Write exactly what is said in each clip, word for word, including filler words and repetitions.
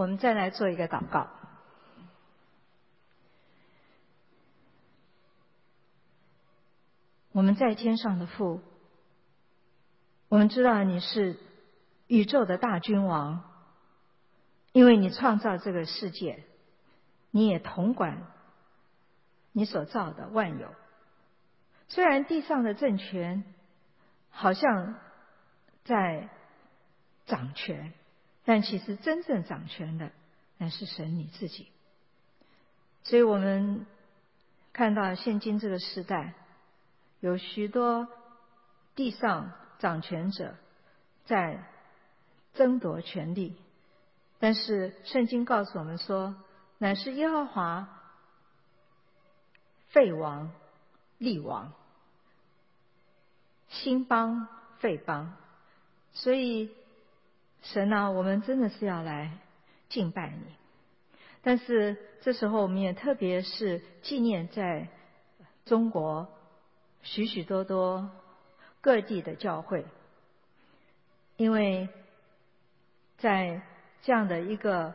我们再来做一个祷告。我们在天上的父，我们知道你是宇宙的大君王，因为你创造这个世界，你也统管你所造的万有。虽然地上的政权好像在掌权，但其实真正掌权的乃是神你自己。所以我们看到现今这个时代，有许多地上掌权者在争夺权力，但是圣经告诉我们说，乃是耶和华废王立王，兴邦废邦。所以神啊，我们真的是要来敬拜你。但是这时候我们也特别是纪念在中国许许多多各地的教会，因为在这样的一个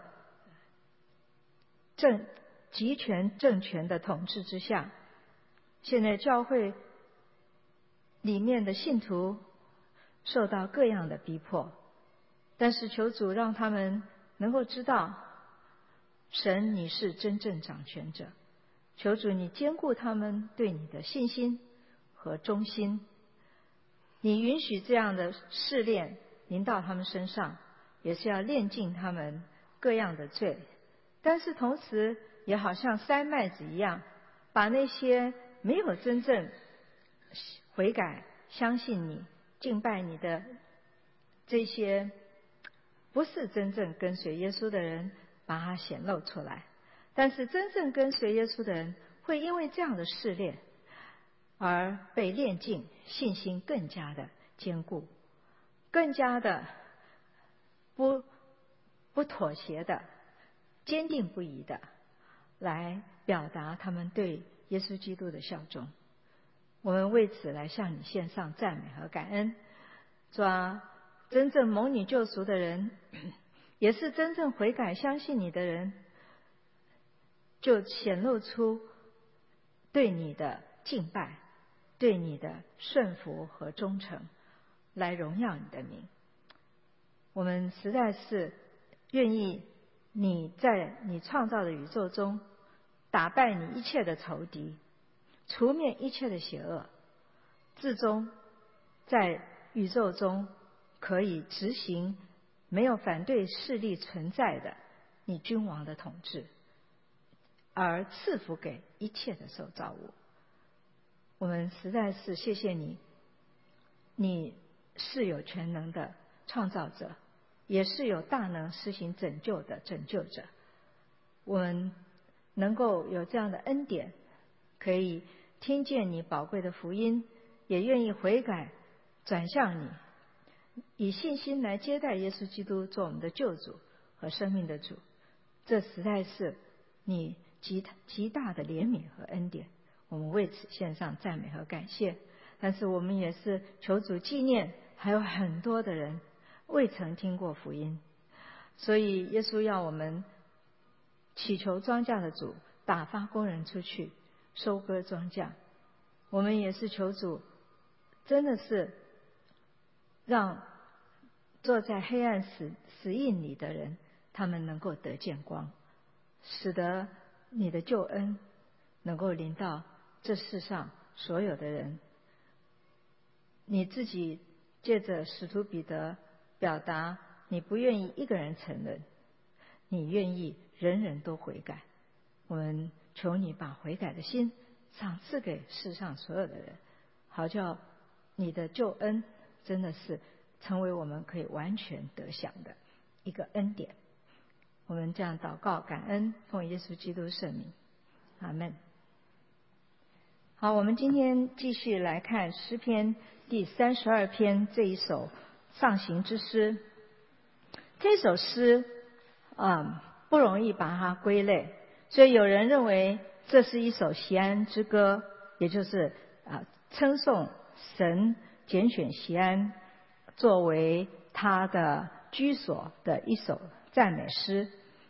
政集权政权的统治之下，现在教会里面的信徒受到各样的逼迫，但是求主让他们能够知道，神你是真正掌权者，求主你坚固他们对你的信心和忠心，你允许这样的试炼临到他们身上，也是要炼尽他们各样的罪，但是同时也好像筛麦子一样，把那些没有真正悔改相信你敬拜你的这些不是真正跟随耶稣的人，把它显露出来。但是真正跟随耶稣的人，会因为这样的试炼而被炼尽，信心更加的坚固，更加的不不妥协的，坚定不移的来表达他们对耶稣基督的效忠。我们为此来向你献上赞美和感恩。主啊，真正蒙你救赎的人，也是真正悔改相信你的人，就显露出对你的敬拜，对你的顺服和忠诚，来荣耀你的名。我们实在是愿意你在你创造的宇宙中打败你一切的仇敌，除灭一切的邪恶，至终在宇宙中可以执行没有反对势力存在的你君王的统治，而赐福给一切的受造物。我们实在是谢谢你，你是有全能的创造者，也是有大能施行拯救的拯救者。我们能够有这样的恩典，可以听见你宝贵的福音，也愿意悔改转向你，以信心来接待耶稣基督做我们的救主和生命的主。这实在是你极极大的怜悯和恩典，我们为此献上赞美和感谢。但是我们也是求主纪念，还有很多的人未曾听过福音，所以耶稣要我们祈求庄稼的主打发工人出去收割庄稼。我们也是求主真的是让坐在黑暗死死荫里的人，他们能够得见光，使得你的救恩能够临到这世上所有的人。你自己借着使徒彼得表达，你不愿意一个人承认，你愿意人人都悔改。我们求你把悔改的心赏赐给世上所有的人，好叫你的救恩真的是成为我们可以完全得享的一个恩典。我们这样祷告感恩，奉耶稣基督圣名，阿们。好，我们今天继续来看诗篇第三十二篇这一首上行之诗。这首诗嗯不容易把它归类，所以有人认为这是一首锡安之歌，也就是啊称颂神拣选锡安作为他的居所的一首赞美诗。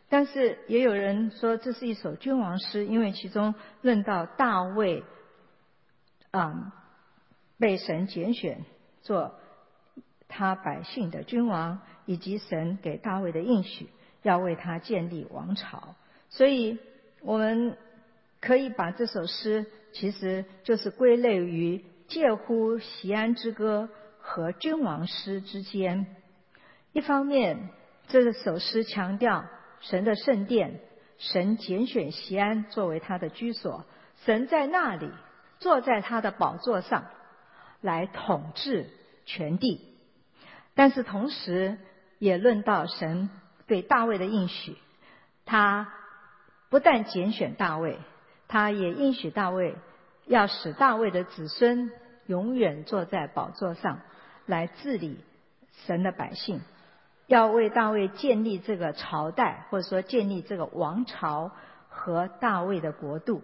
但是也有人说这是一首君王诗，因为其中论到大卫嗯，被神拣选做他百姓的君王，以及神给大卫的应许，要为他建立王朝。所以我们可以把这首诗其实就是归类于介乎锡安之歌和君王诗之间。一方面，这首诗强调神的圣殿，神拣选锡安作为他的居所，神在那里坐在他的宝座上来统治全地。但是同时也论到神对大卫的应许，他不但拣选大卫，他也应许大卫要使大卫的子孙永远坐在宝座上来治理神的百姓，要为大卫建立这个朝代，或者说建立这个王朝和大卫的国度。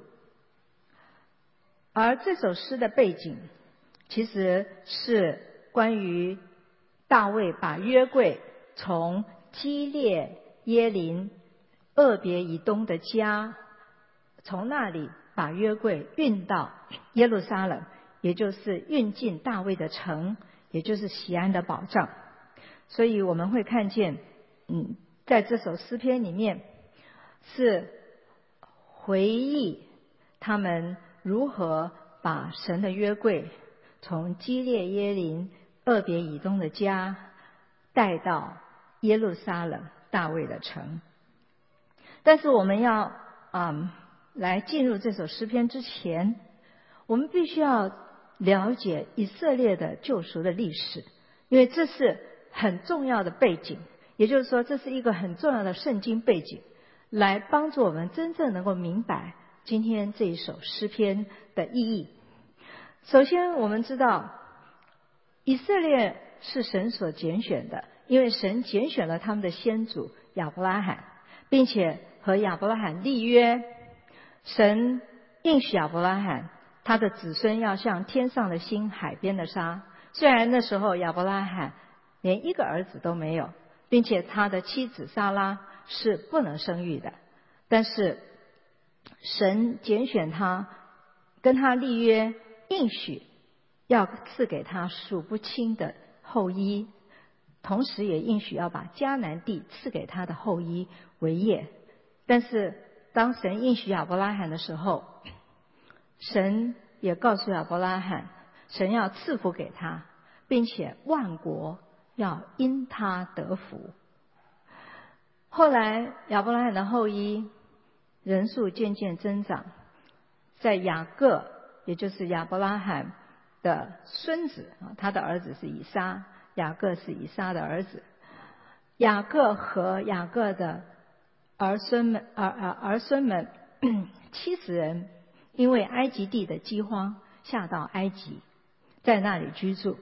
而这首诗的背景其实是关于大卫把约柜从基列耶琳俄别以东的家，从那里把约柜运到耶路撒冷，也就是运进大卫的城，也就是锡安的宝藏。所以我们会看见嗯，在这首诗篇里面是回忆他们如何把神的约柜从基列耶琳俄别以东的家带到耶路撒冷大卫的城。但是我们要嗯来进入这首诗篇之前，我们必须要了解以色列的救赎的历史，因为这是很重要的背景，也就是说这是一个很重要的圣经背景，来帮助我们真正能够明白今天这一首诗篇的意义。首先我们知道以色列是神所拣选的，因为神拣选了他们的先祖亚伯拉罕，并且和亚伯拉罕立约，神应许亚伯拉罕他的子孙要像天上的星海边的沙。虽然那时候亚伯拉罕连一个儿子都没有，并且他的妻子撒拉是不能生育的，但是神拣选他，跟他立约，应许要赐给他数不清的后裔，同时也应许要把迦南地赐给他的后裔为业。但是当神应许亚伯拉罕的时候，神也告诉亚伯拉罕，神要赐福给他，并且万国要因他得福。后来亚伯拉罕的后裔人数渐渐增长，在雅各，也就是亚伯拉罕的孙子，他的儿子是以撒，雅各是以撒的儿子。雅各和雅各的儿孙们儿儿儿孙们七十人，因为埃及地的饥荒下到埃及，在那里居住。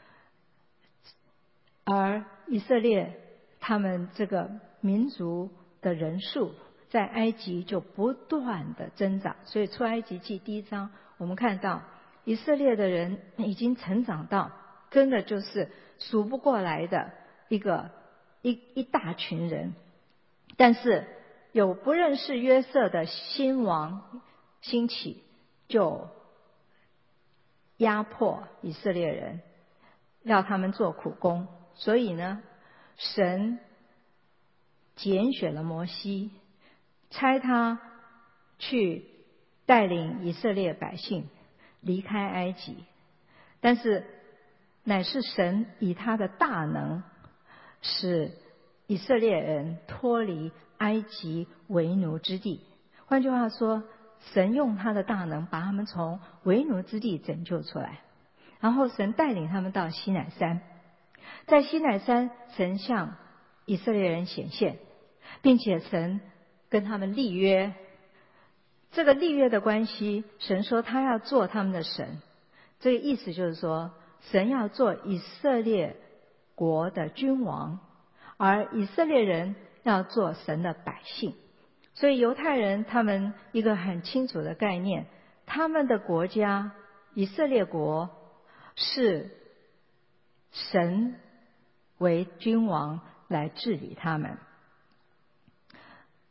而以色列他们这个民族的人数在埃及就不断的增长，所以出埃及记第一章我们看到以色列的人已经成长到真的就是数不过来的一个一一大群人。但是有不认识约瑟的新王兴起，就压迫以色列人，要他们做苦工。所以呢，神拣选了摩西，差他去带领以色列百姓离开埃及。但是乃是神以他的大能，使以色列人脱离埃及为奴之地。换句话说，神用他的大能把他们从为奴之地拯救出来，然后神带领他们到西乃山。在西乃山，神向以色列人显现，并且神跟他们立约。这个立约的关系，神说他要做他们的神，这个意思就是说神要做以色列国的君王，而以色列人要做神的百姓。所以犹太人他们一个很清楚的概念，他们的国家以色列国是神为君王来治理他们。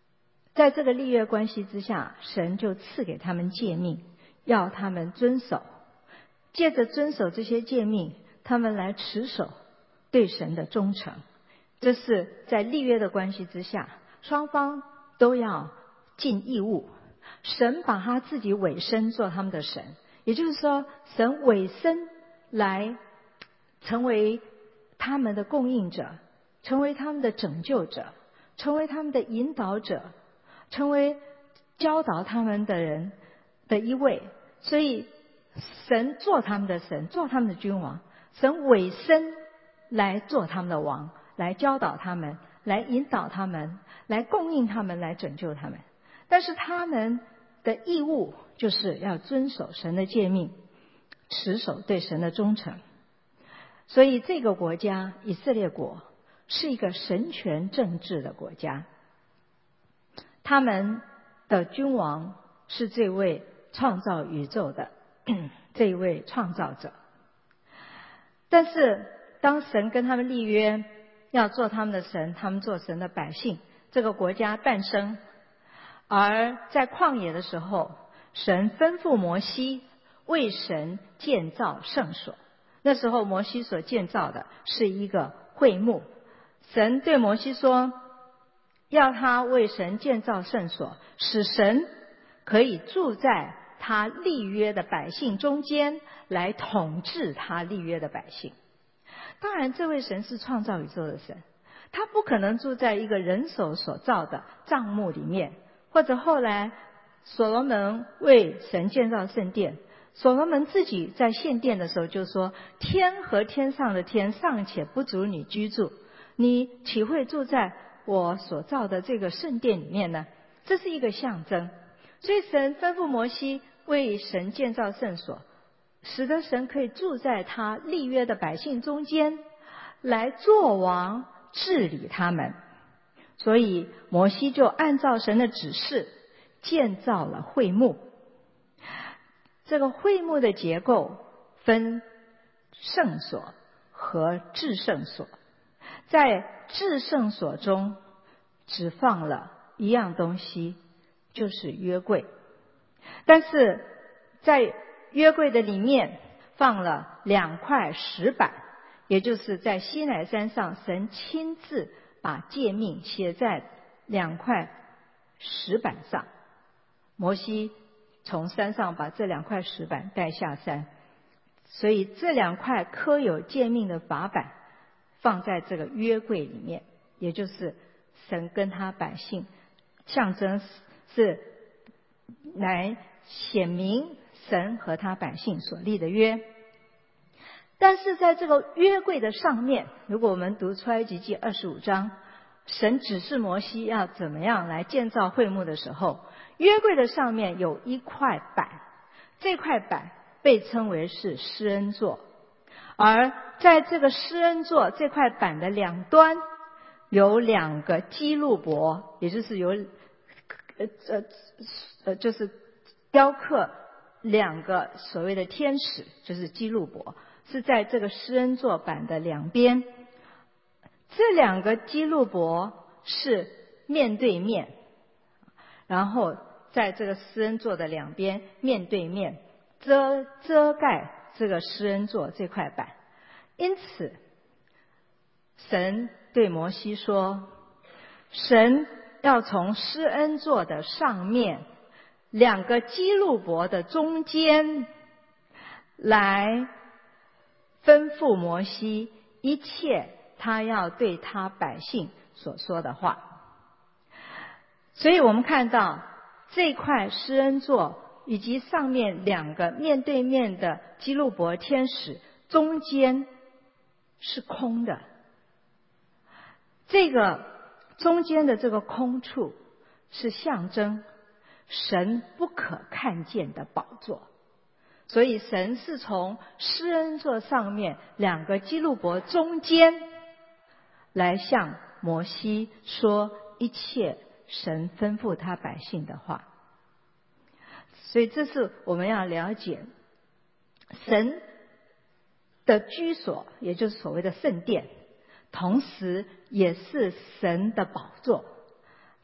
在这个立约关系之下，神就赐给他们诫命，要他们遵守。借着遵守这些诫命，他们来持守对神的忠诚。这是在立约的关系之下，双方都要尽义务。神把他自己委身做他们的神，也就是说，神委身来成为他们的供应者，成为他们的拯救者，成为他们的引导者，成为教导他们的人的一位。所以神做他们的神，做他们的君王，神委身来做他们的王，来教导他们，来引导他们，来供应他们，来拯救他们。但是他们的义务就是要遵守神的诫命，持守对神的忠诚。所以这个国家以色列国是一个神权政治的国家，他们的君王是这位创造宇宙的这一位创造者。但是当神跟他们立约，要做他们的神，他们做神的百姓，这个国家诞生。而在旷野的时候，神吩咐摩西为神建造圣所。那时候摩西所建造的是一个会幕。神对摩西说，要他为神建造圣所，使神可以住在他立约的百姓中间，来统治他立约的百姓。当然这位神是创造宇宙的神，他不可能住在一个人手所造的帐幕里面，或者后来所罗门为神建造圣殿，所罗门自己在献殿的时候就说，天和天上的天尚且不足你居住，你岂会住在我所造的这个圣殿里面呢？这是一个象征。所以神吩咐摩西为神建造圣所，使得神可以住在他立约的百姓中间，来做王治理他们。所以摩西就按照神的指示建造了会幕。这个会幕的结构分圣所和至圣所。在至圣所中只放了一样东西，就是约柜。但是在约柜的里面放了两块石板，也就是在西乃山上神亲自把诫命写在两块石板上。摩西从山上把这两块石板带下山，所以这两块刻有诫命的法板放在这个约柜里面，也就是神跟他百姓，象征是来显明神和他百姓所立的约。但是在这个约柜的上面，如果我们读出埃及记二十五章，神指示摩西要怎么样来建造会幕的时候，约柜的上面有一块板，这块板被称为是施恩座。而在这个施恩座这块板的两端有两个基路伯，也就是有呃呃呃就是雕刻两个所谓的天使，就是基路伯，是在这个施恩座板的两边。这两个基路伯是面对面，然后在这个施恩座的两边面对面遮遮盖这个施恩座这块板。因此神对摩西说，神要从施恩座的上面两个基路伯的中间来吩咐摩西一切他要对他百姓所说的话。所以我们看到这块施恩座以及上面两个面对面的基路伯天使中间是空的，这个中间的这个空处是象征神不可看见的宝座。所以神是从施恩座上面两个基路伯中间来向摩西说一切神吩咐他百姓的话。所以这是我们要了解神的居所，也就是所谓的圣殿，同时也是神的宝座。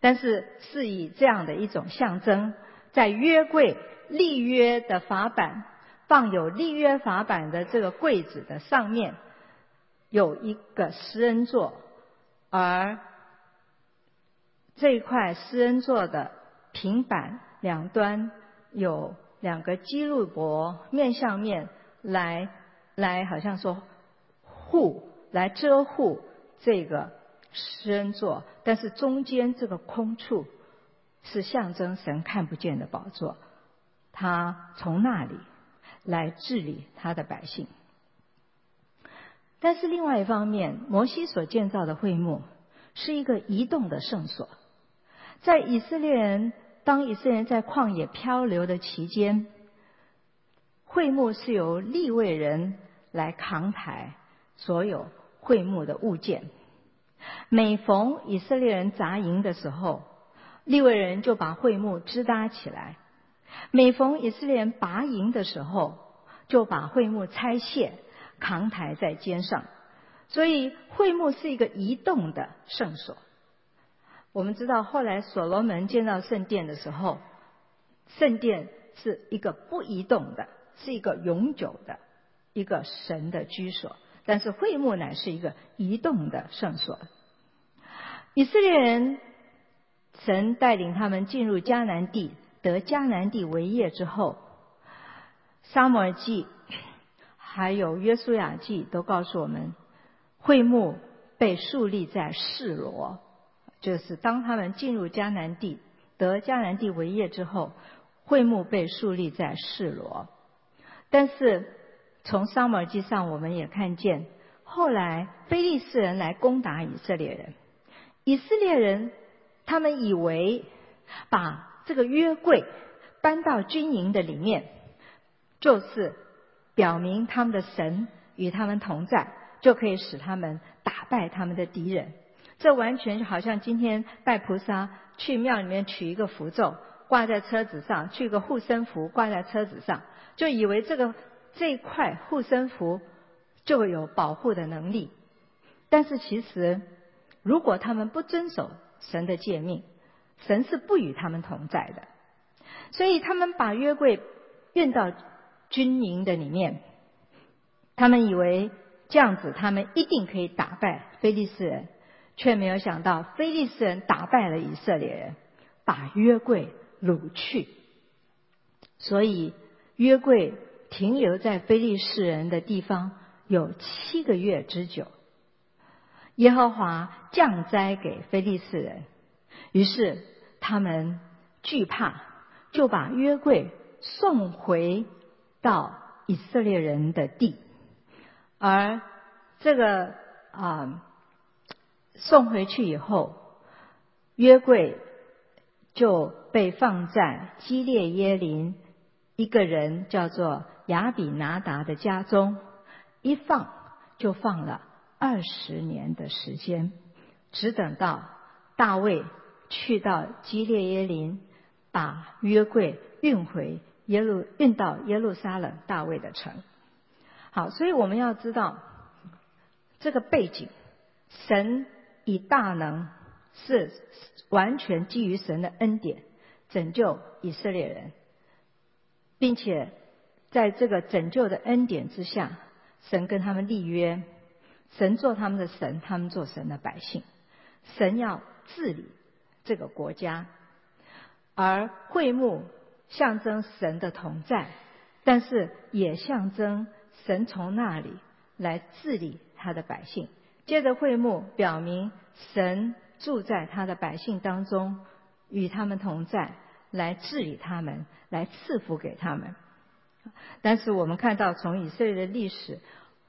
但是是以这样的一种象征，在约柜立约的法版，放有立约法版的这个柜子的上面有一个施恩座，而这一块施恩座的平板两端有两个基路伯面向面来来好像说护来遮护这个施恩座，但是中间这个空处是象征神看不见的宝座，他从那里来治理他的百姓。但是另外一方面，摩西所建造的会幕是一个移动的圣所，在以色列人当以色列人在旷野漂流的期间，会幕是由利未人来扛抬所有会幕的物件。每逢以色列人扎营的时候，利未人就把会幕支搭起来；每逢以色列人拔营的时候，就把会幕拆卸扛抬在肩上。所以会幕是一个移动的圣所。我们知道后来所罗门建造圣殿的时候，圣殿是一个不移动的，是一个永久的一个神的居所，但是会幕乃是一个移动的圣所。以色列人，神带领他们进入迦南地，得迦南地为业之后，撒母耳记还有约书亚记都告诉我们，会幕被树立在示罗，就是当他们进入迦南地得迦南地为业之后，会幕被树立在示罗。但是从撒母耳记上我们也看见，后来非利士人来攻打以色列人，以色列人他们以为把这个约柜搬到军营的里面，就是表明他们的神与他们同在，就可以使他们打败他们的敌人。这完全就好像今天拜菩萨去庙里面取一个符咒挂在车子上，去一个护身符挂在车子上，就以为这个这一块护身符就有保护的能力。但是其实如果他们不遵守神的诫命，神是不与他们同在的。所以他们把约柜运到军营的里面，他们以为这样子他们一定可以打败非利士人，却没有想到非利士人打败了以色列人，把约柜掳去。所以约柜停留在非利士人的地方有七个月之久。耶和华降灾给非利士人，于是他们惧怕，就把约柜送回到以色列人的地。而这个啊、送回去以后，约柜就被放在基列耶琳一个人叫做亚比拿达的家中，一放就放了二十年的时间，只等到大卫去到基列耶琳，把约柜运回耶路运到耶路撒冷大卫的城。好，所以我们要知道这个背景，神以大能是完全基于神的恩典拯救以色列人，并且在这个拯救的恩典之下，神跟他们立约，神做他们的神，他们做神的百姓。神要治理这个国家，而会幕象征神的同在，但是也象征神从那里来治理他的百姓。接着会幕表明神住在他的百姓当中，与他们同在，来治理他们，来赐福给他们。但是我们看到从以色列的历史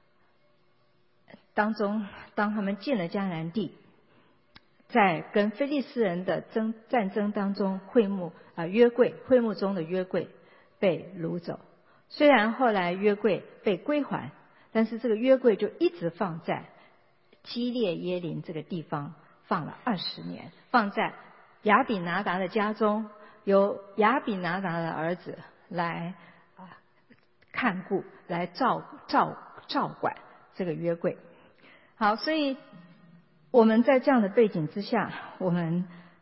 当中，当他们进了迦南地，在跟非利士人的争战争当中，会幕啊、呃、约柜会幕中的约柜被掳走。虽然后来约柜被归还，但是这个约柜就一直放在基列耶琳这个地方，放了二十年，放在亚比拿达的家中，由亚比拿达的儿子来啊、呃、看顾，来照照照管这个约柜。好，所以我们在这样的背景之下，我们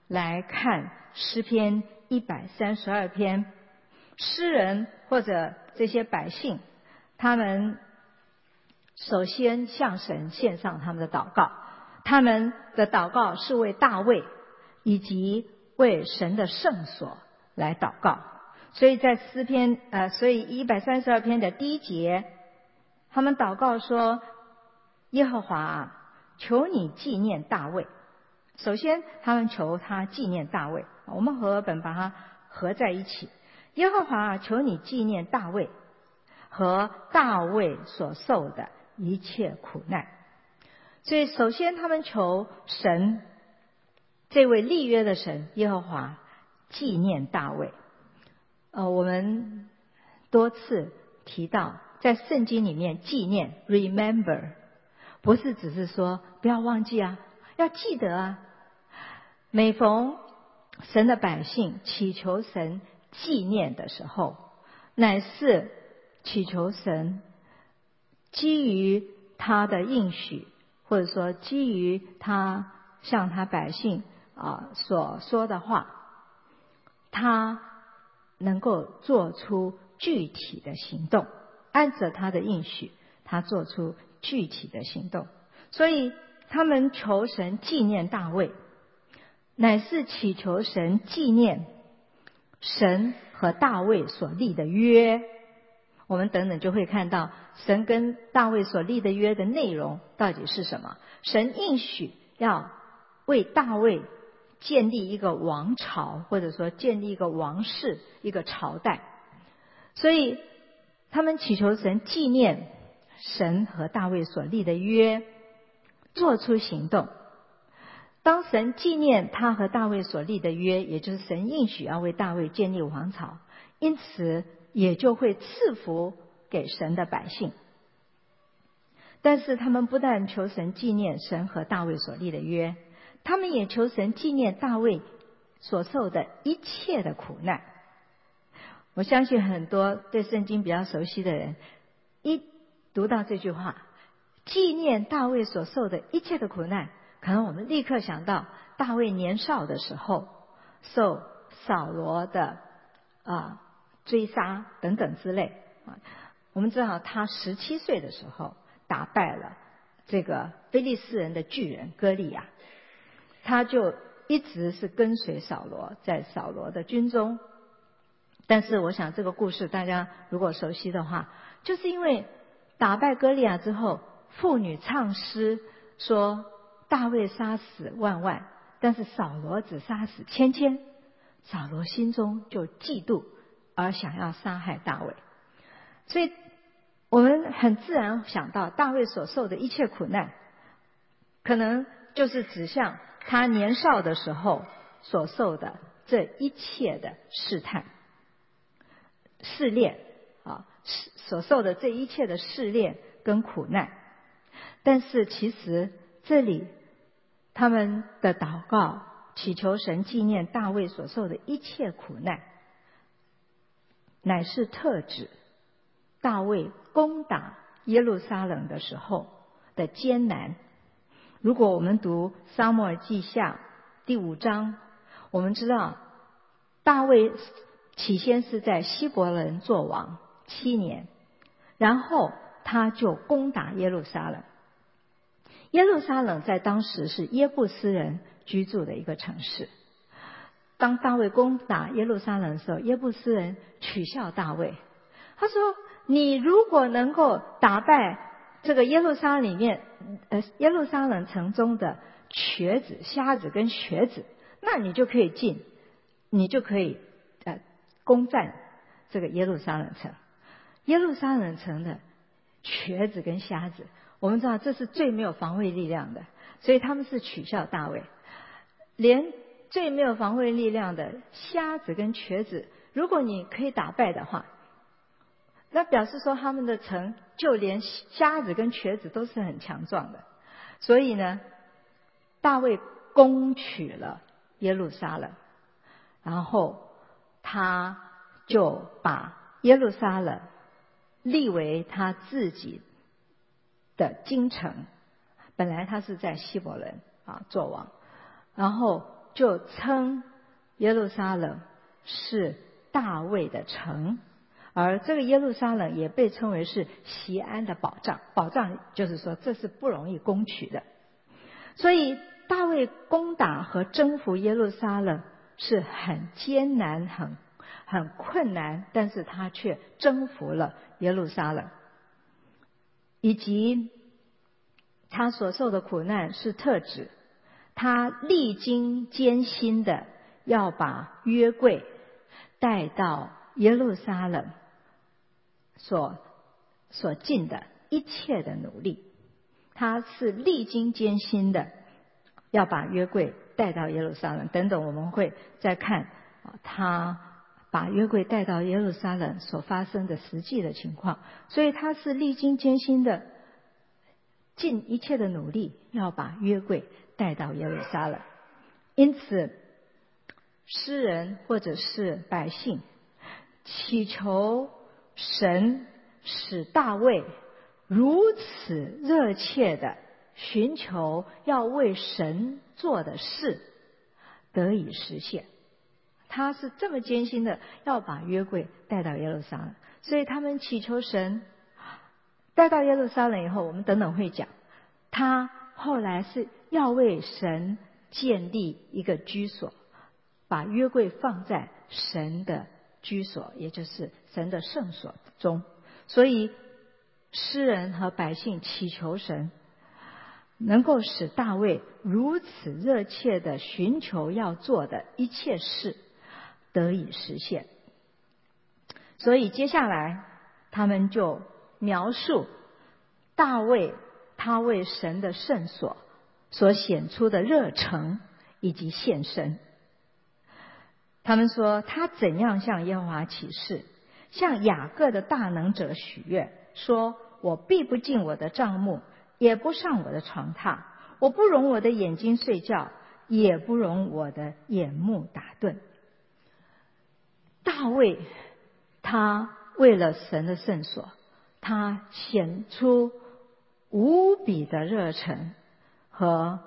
来看诗篇一百三十二篇，诗人或者这些百姓，他们首先向神献上他们的祷告，他们的祷告是为大卫以及为神的圣所来祷告。所以在诗篇呃，所以一百三十二篇的第一节，他们祷告说：耶和华啊，求你纪念大卫。首先他们求他纪念大卫，我们和合本把它合在一起。耶和华啊，求你纪念大卫和大卫所受的一切苦难。所以首先他们求神，这位立约的神耶和华纪念大卫。呃，我们多次提到，在圣经里面纪念 remember 不是只是说不要忘记啊，要记得啊。每逢神的百姓祈求神纪念的时候，乃是祈求神基于他的应许，或者说基于他向他百姓啊所说的话，他能够做出具体的行动，按着他的应许，他做出具体的行动。所以他们求神纪念大卫，乃是祈求神纪念神和大卫所立的约。我们等等就会看到神跟大卫所立的约的内容到底是什么。神应许要为大卫建立一个王朝，或者说建立一个王室，一个朝代。所以他们祈求神纪念神和大卫所立的约，做出行动。当神纪念他和大卫所立的约，也就是神应许要为大卫建立王朝，因此也就会赐福给神的百姓。但是他们不但求神纪念神和大卫所立的约，他们也求神纪念大卫所受的一切的苦难。我相信很多对圣经比较熟悉的人，一读到这句话，纪念大卫所受的一切的苦难，可能我们立刻想到大卫年少的时候受扫罗的啊追杀等等之类啊。我们知道他十七岁的时候打败了这个非利士人的巨人歌利亚，他就一直是跟随扫罗，在扫罗的军中。但是我想这个故事大家如果熟悉的话，就是因为打败歌利亚之后，妇女唱诗说大卫杀死万万，但是扫罗只杀死千千，扫罗心中就嫉妒而想要杀害大卫。所以我们很自然想到大卫所受的一切苦难，可能就是指向他年少的时候所受的这一切的试探试炼啊，所受的这一切的试炼跟苦难。但是其实这里他们的祷告祈求神纪念大卫所受的一切苦难，乃是特指大卫攻打耶路撒冷的时候的艰难。如果我们读撒母耳记下第五章，我们知道大卫起先是在希伯伦做王七年，然后他就攻打耶路撒冷。耶路撒冷在当时是耶布斯人居住的一个城市。当大卫攻打耶路撒冷的时候，耶布斯人取笑大卫，他说你如果能够打败这个耶路撒冷里面呃耶路撒冷城中的瘸子、瞎子跟瘸子，那你就可以进你就可以呃攻占这个耶路撒冷城。耶路撒冷城的瘸子跟瞎子，我们知道这是最没有防卫力量的，所以他们是取笑大卫。连最没有防卫力量的瞎子跟瘸子，如果你可以打败的话，那表示说他们的城就连瞎子跟瘸子都是很强壮的。所以呢，大卫攻取了耶路撒冷，然后他就把耶路撒冷立为他自己的京城。本来他是在希伯伦啊做王，然后就称耶路撒冷是大卫的城，而这个耶路撒冷也被称为是锡安的宝藏。宝藏就是说这是不容易攻取的，所以大卫攻打和征服耶路撒冷是很艰难很很困难，但是他却征服了耶路撒冷，以及他所受的苦难是特指他历经艰辛的要把约柜带到耶路撒冷所所尽的一切的努力，他是历经艰辛的要把约柜带到耶路撒冷。等等我们会再看他把约柜带到耶路撒冷所发生的实际的情况，所以他是历经艰辛的尽一切的努力要把约柜带到耶路撒冷。因此诗人或者是百姓祈求神使大卫如此热切的寻求要为神做的事得以实现。他是这么艰辛的要把约柜带到耶路撒冷，所以他们祈求神带到耶路撒冷以后，我们等等会讲，他后来是要为神建立一个居所，把约柜放在神的居所，也就是神的圣所中。所以诗人和百姓祈求神能够使大卫如此热切的寻求要做的一切事得以实现。所以接下来他们就描述大卫他为神的圣所所显出的热诚以及献身。他们说他怎样向耶和华起誓，向雅各的大能者许愿，说我必不进我的帐幕，也不上我的床榻，我不容我的眼睛睡觉，也不容我的眼目打盹。大卫他为了神的圣所，他显出无比的热忱和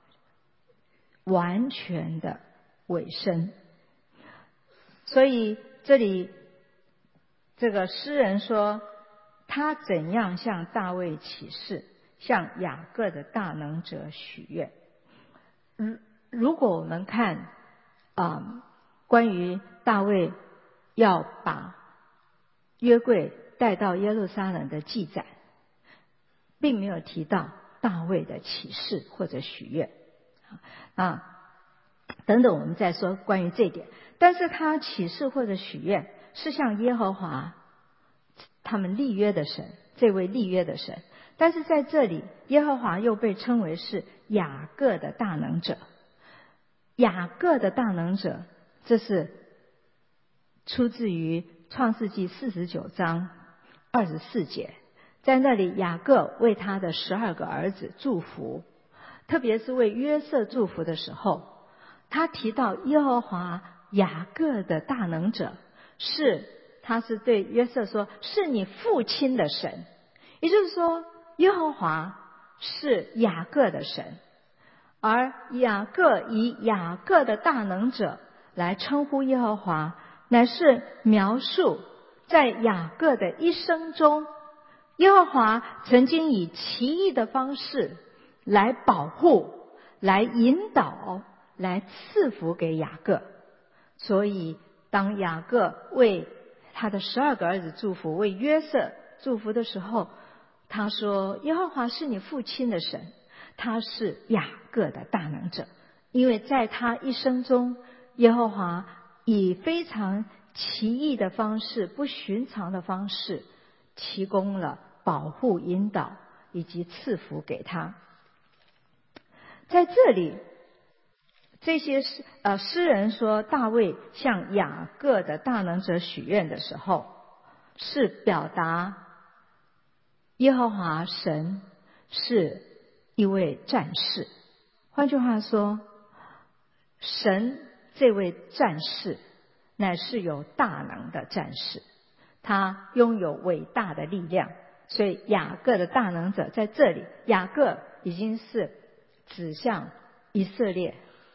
完全的委身。所以这里这个诗人说他怎样向大卫起誓，向雅各的大能者许愿。如果我们看啊、呃、关于大卫要把约柜带到耶路撒冷的记载，并没有提到大卫的起誓或者许愿啊，等等我们再说关于这一点。但是他起誓或者许愿是向耶和华他们立约的神，这位立约的神。但是在这里耶和华又被称为是雅各的大能者。雅各的大能者，这是出自于创世纪四十九章二十四节。在那里雅各为他的十二个儿子祝福，特别是为约瑟祝福的时候，他提到耶和华雅各的大能者，是他是对约瑟说是你父亲的神，也就是说耶和华是雅各的神，而雅各以雅各的大能者来称呼耶和华，乃是描述在雅各的一生中，耶和华曾经以奇异的方式来保护、来引导、来赐福给雅各。所以当雅各为他的十二个儿子祝福，为约瑟祝福的时候，他说耶和华是你父亲的神，他是雅各的大能者。因为在他一生中，耶和华以非常奇异的方式、不寻常的方式提供了保护、引导以及赐福给他。在这里这些诗呃诗人说大卫向雅各的大能者许愿的时候，是表达耶和华神是一位战士。换句话说，神这位战士乃是有大能的战士，他拥有伟大的力量。所以雅各的大能者在这里，雅各已经是指向以色列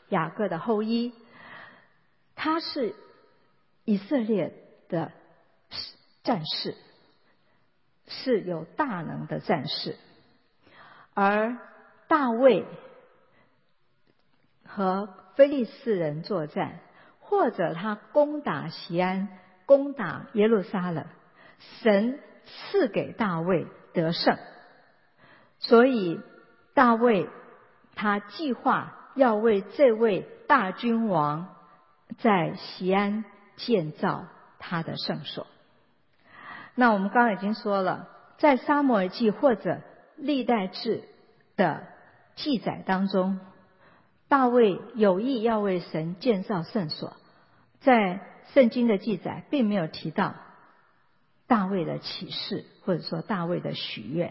雅各的后裔，他是以色列的战士，是有大能的战士。而大卫和非利士人作战，或者他攻打锡安，攻打耶路撒冷，神赐给大卫得胜。所以大卫他计划要为这位大君王在锡安建造他的圣所。那我们刚刚已经说了，在撒母耳记或者历代志的记载当中，大卫有意要为神建造圣所，在圣经的记载并没有提到大卫的启示，或者说大卫的许愿。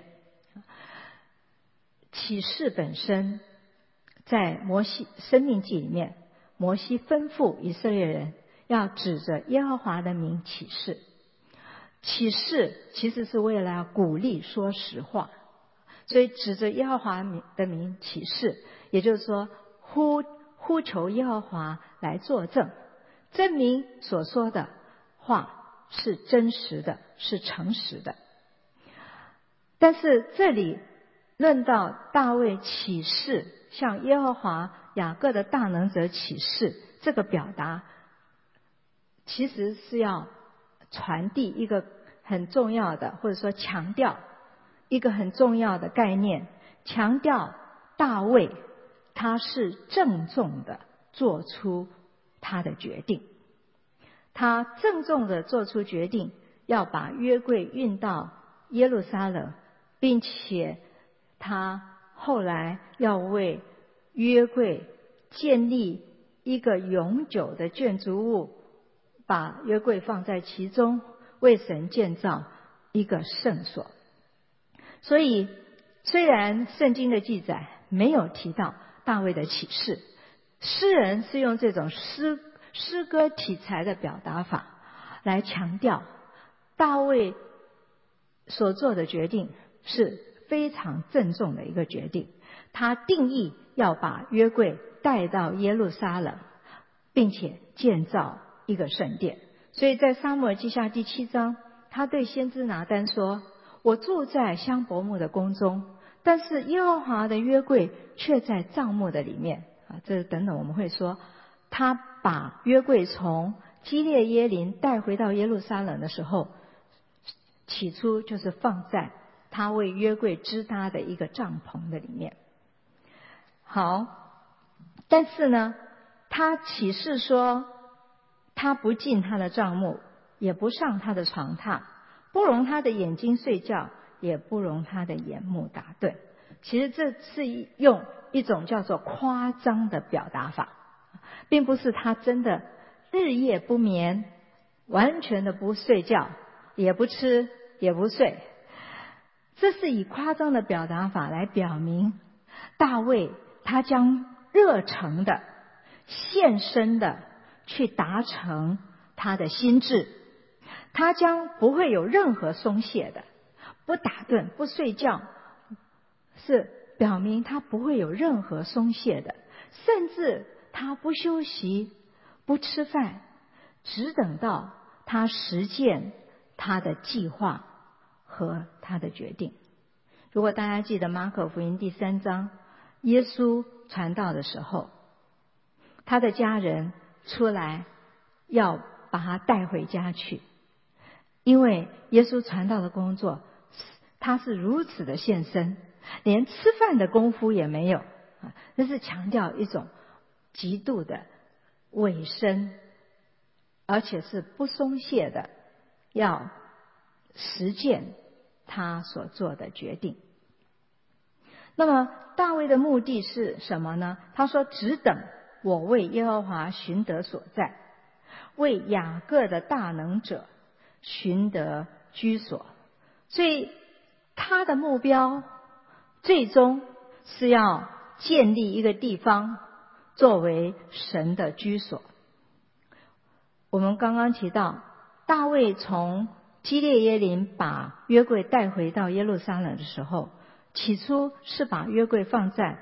启示本身在摩西生命记里面，摩西吩咐以色列人要指着耶和华的名起誓。启示其实是为了要鼓励说实话，所以指着耶和华的名起誓，也就是说呼呼求耶和华来作证，证明所说的话是真实的，是诚实的。但是这里论到大卫起誓向耶和华雅各的大能者起誓，这个表达其实是要传递一个很重要的，或者说强调一个很重要的概念，强调大卫他是郑重的做出他的决定，他郑重的做出决定要把约柜运到耶路撒冷，并且他后来要为约柜建立一个永久的建筑物，把约柜放在其中，为神建造一个圣所。所以虽然圣经的记载没有提到大卫的启示，诗人是用这种诗诗歌题材的表达法来强调大卫所做的决定是非常郑重的一个决定。他定义要把约柜带到耶路撒冷，并且建造一个圣殿。所以在撒母耳记下第七章，他对先知拿单说，我住在香柏木的宫中，但是耶和华的约柜却在帐幕的里面啊，这等等我们会说，他把约柜从基列耶琳带回到耶路撒冷的时候，起初就是放在他为约柜支搭的一个帐篷的里面。好，但是呢，他启示说他不进他的帐幕，也不上他的床榻，不容他的眼睛睡觉，也不容他的眼目打盹。其实这是用一种叫做夸张的表达法，并不是他真的日夜不眠，完全的不睡觉，也不吃也不睡。这是以夸张的表达法来表明大卫他将热诚的献身的去达成他的心志，他将不会有任何松懈的，不打盹不睡觉，是表明他不会有任何松懈的，甚至他不休息不吃饭，只等到他实践他的计划和他的决定。如果大家记得马可福音第三章，耶稣传道的时候，他的家人出来要把他带回家去，因为耶稣传道的工作他是如此的献身，连吃饭的功夫也没有，这是强调一种极度的委身，而且是不松懈的要实践他所做的决定。那么大卫的目的是什么呢？他说，只等我为耶和华寻得所在，为雅各的大能者寻得居所。所以他的目标最终是要建立一个地方作为神的居所。我们刚刚提到大卫从基列耶琳把约柜带回到耶路撒冷的时候，起初是把约柜放在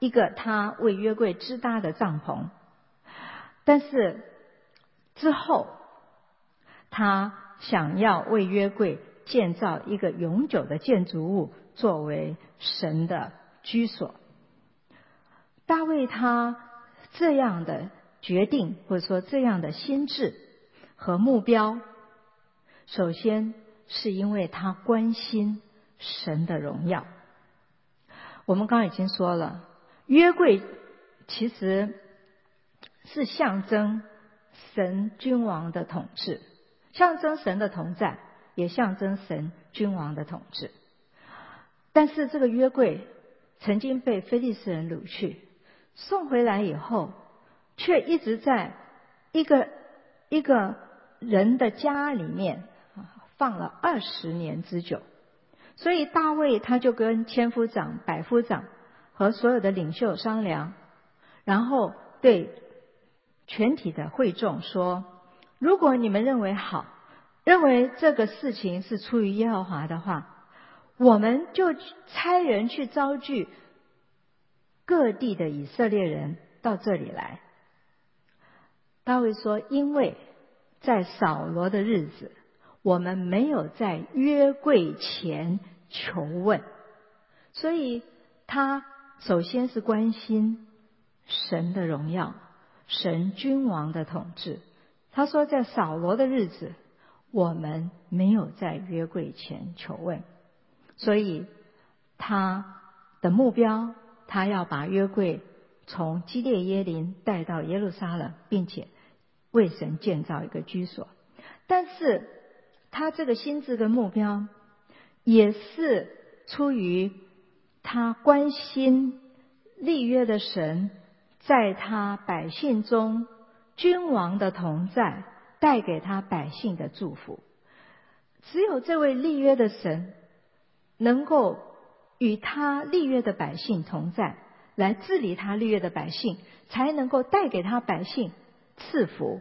一个他为约柜支搭的帐篷，但是之后他想要为约柜建造一个永久的建筑物，作为神的居所。大卫他这样的决定，或者说这样的心志和目标，首先是因为他关心神的荣耀。我们刚刚已经说了，约柜其实是象征神君王的统治，象征神的同在，也象征神君王的统治。但是这个约柜曾经被非利士人掳去，送回来以后，却一直在一个一个人的家里面放了二十年之久。所以大卫他就跟千夫长、百夫长和所有的领袖商量，然后对全体的会众说，如果你们认为好，认为这个事情是出于耶和华的话，我们就差人去招聚各地的以色列人到这里来。大卫说，因为在扫罗的日子，我们没有在约柜前求问，所以他首先是关心神的荣耀，神君王的统治。他说在扫罗的日子，我们没有在约柜前求问，所以他的目标，他要把约柜从基列耶琳带到耶路撒冷，并且为神建造一个居所。但是他这个心智的目标也是出于他关心立约的神在他百姓中君王的同在，带给他百姓的祝福。只有这位立约的神能够与他立约的百姓同在，来治理他立约的百姓，才能够带给他百姓赐福。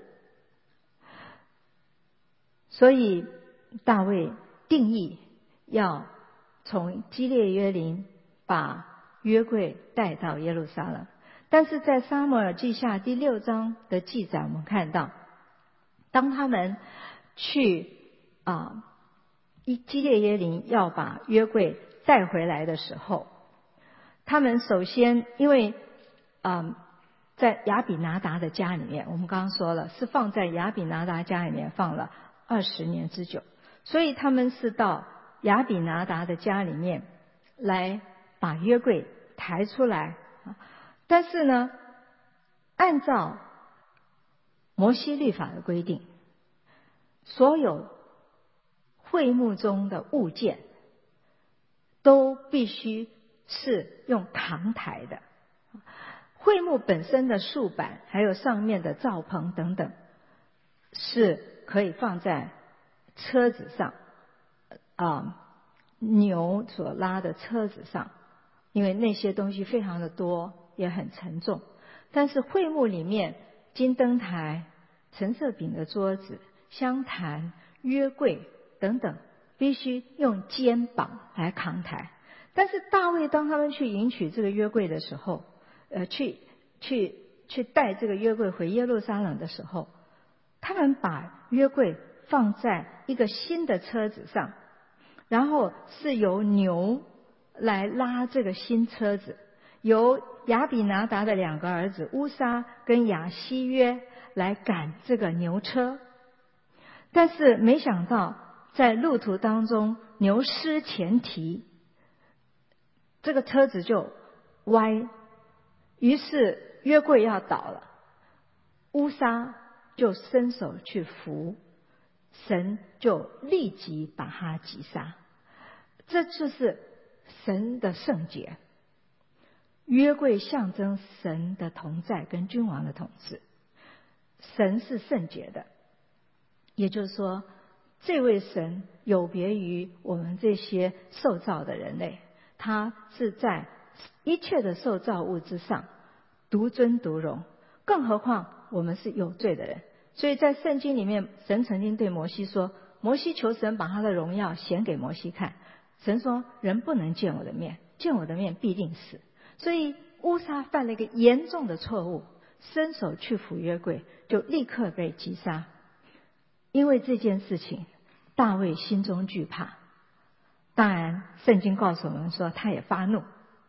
所以大卫定义要从基列约琳把约柜带到耶路撒冷。但是在撒母耳记下第六章的记载，我们看到当他们去啊基列耶琳要把约柜带回来的时候，他们首先因为啊在亚比拿达的家里面，我们刚刚说了是放在亚比拿达家里面放了二十年之久，所以他们是到亚比拿达的家里面来把约柜抬出来。但是呢，按照摩西律法的规定，所有会幕中的物件都必须是用扛抬的。会幕本身的竖板还有上面的罩棚等等是可以放在车子上啊，牛所拉的车子上，因为那些东西非常的多，也很沉重。但是会幕里面金灯台、陈设饼的桌子、香坛、约柜等等，必须用肩膀来扛抬。但是大卫当他们去迎娶这个约柜的时候，呃，去去去带这个约柜回耶路撒冷的时候，他们把约柜放在一个新的车子上，然后是由牛来拉这个新车子，由亚比拿达的两个儿子乌撒跟亚希约来赶这个牛车。但是没想到在路途当中牛失前蹄，这个车子就歪，于是约柜要倒了，乌撒就伸手去扶，神就立即把他击杀。这就是神的圣洁。约柜象征神的同在跟君王的统治，神是圣洁的，也就是说这位神有别于我们这些受造的人类，他是在一切的受造物之上独尊独荣，更何况我们是有罪的人。所以在圣经里面，神曾经对摩西说，摩西求神把他的荣耀显给摩西看，神说人不能见我的面，见我的面必定死。所以乌撒犯了一个严重的错误，伸手去抚约柜，就立刻被击杀。因为这件事情，大卫心中惧怕。当然圣经告诉我们说他也发怒，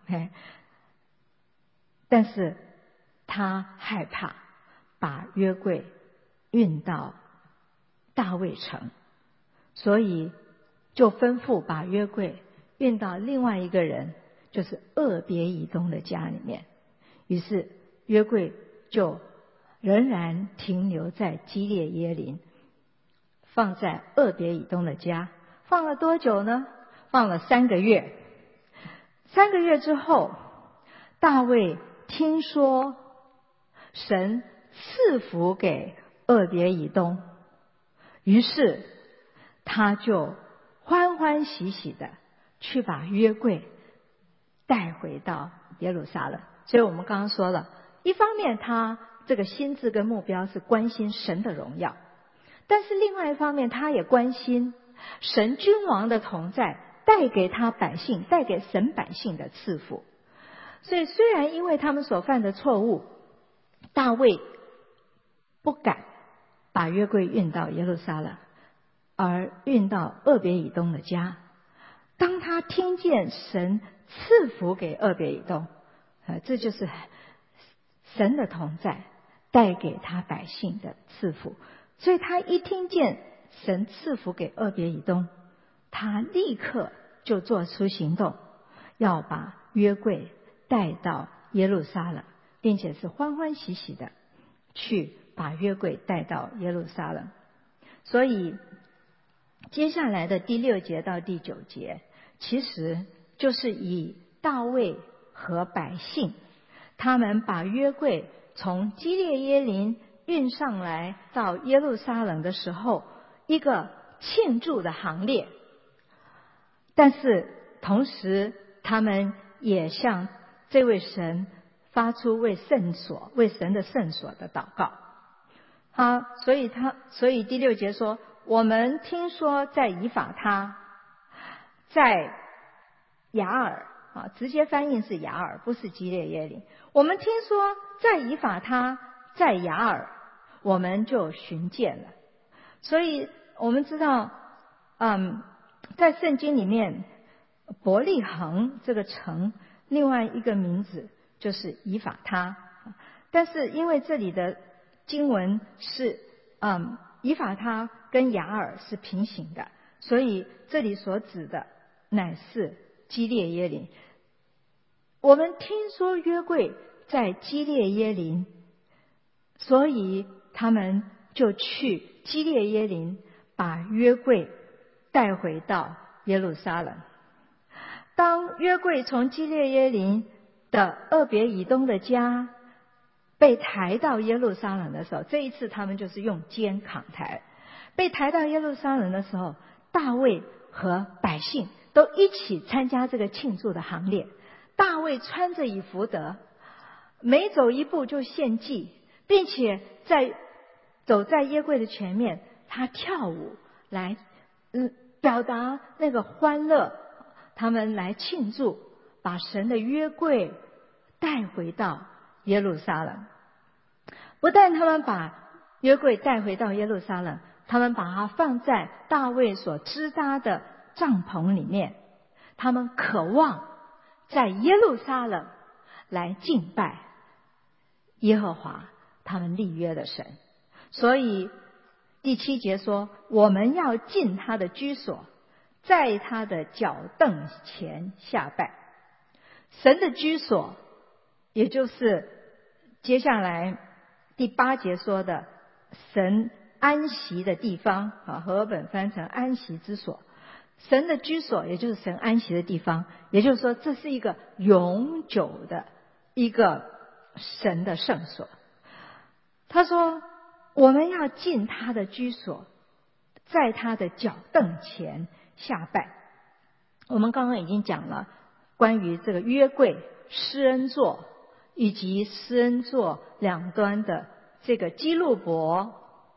但是他害怕把约柜运到大卫城，所以就吩咐把约柜运到另外一个人，就是俄别以东的家里面。于是约柜就仍然停留在基列耶琳，放在俄别以东的家。放了多久呢？放了三个月。三个月之后，大卫听说神赐福给俄别以东，于是他就欢欢喜喜的去把约柜带回到耶路撒冷。所以我们刚刚说了，一方面他这个心智跟目标是关心神的荣耀，但是另外一方面他也关心神君王的同在带给他百姓，带给神百姓的赐福。所以虽然因为他们所犯的错误，大卫不敢把约柜运到耶路撒冷，而运到俄别以东的家。当他听见神赐福给俄别以东，呃，这就是神的同在带给他百姓的赐福。所以他一听见神赐福给俄别以东，他立刻就做出行动，要把约柜带到耶路撒冷，并且是欢欢喜喜的去把约柜带到耶路撒冷。所以接下来的第六节到第九节，其实就是以大卫和百姓他们把约柜从基列耶琳运上来到耶路撒冷的时候一个庆祝的行列。但是同时他们也向这位神发出为圣所为神的圣所的祷告。好，所以他所以第六节说，我们听说在以法他，在雅尔啊，直接翻译是雅尔，不是基列耶琳。我们听说在以法他，在雅尔，我们就寻见了。所以我们知道，嗯，在圣经里面，伯利恒这个城另外一个名字就是以法他，但是因为这里的经文是嗯，以法他跟雅尔是平行的，所以这里所指的乃是基列耶琳。我们听说约柜在基列耶琳，所以他们就去基列耶琳把约柜带回到耶路撒冷。当约柜从基列耶琳的俄别以东的家被抬到耶路撒冷的时候，这一次他们就是用肩扛抬。被抬到耶路撒冷的时候，大卫和百姓都一起参加这个庆祝的行列。大卫穿着以弗得，每走一步就献祭，并且在走在约柜的前面，他跳舞来嗯表达那个欢乐，他们来庆祝，把神的约柜带回到耶路撒冷。不但他们把约柜带回到耶路撒冷，他们把它放在大卫所支搭的帐篷里面。他们渴望在耶路撒冷来敬拜耶和华他们立约的神。所以第七节说，我们要进他的居所，在他的脚凳前下拜。神的居所，也就是接下来第八节说的神安息的地方啊，和合本翻成安息之所。神的居所也就是神安息的地方，也就是说这是一个永久的一个神的圣所。他说我们要进他的居所，在他的脚凳前下拜。我们刚刚已经讲了关于这个约柜、施恩座以及施恩座两端的这个基路伯，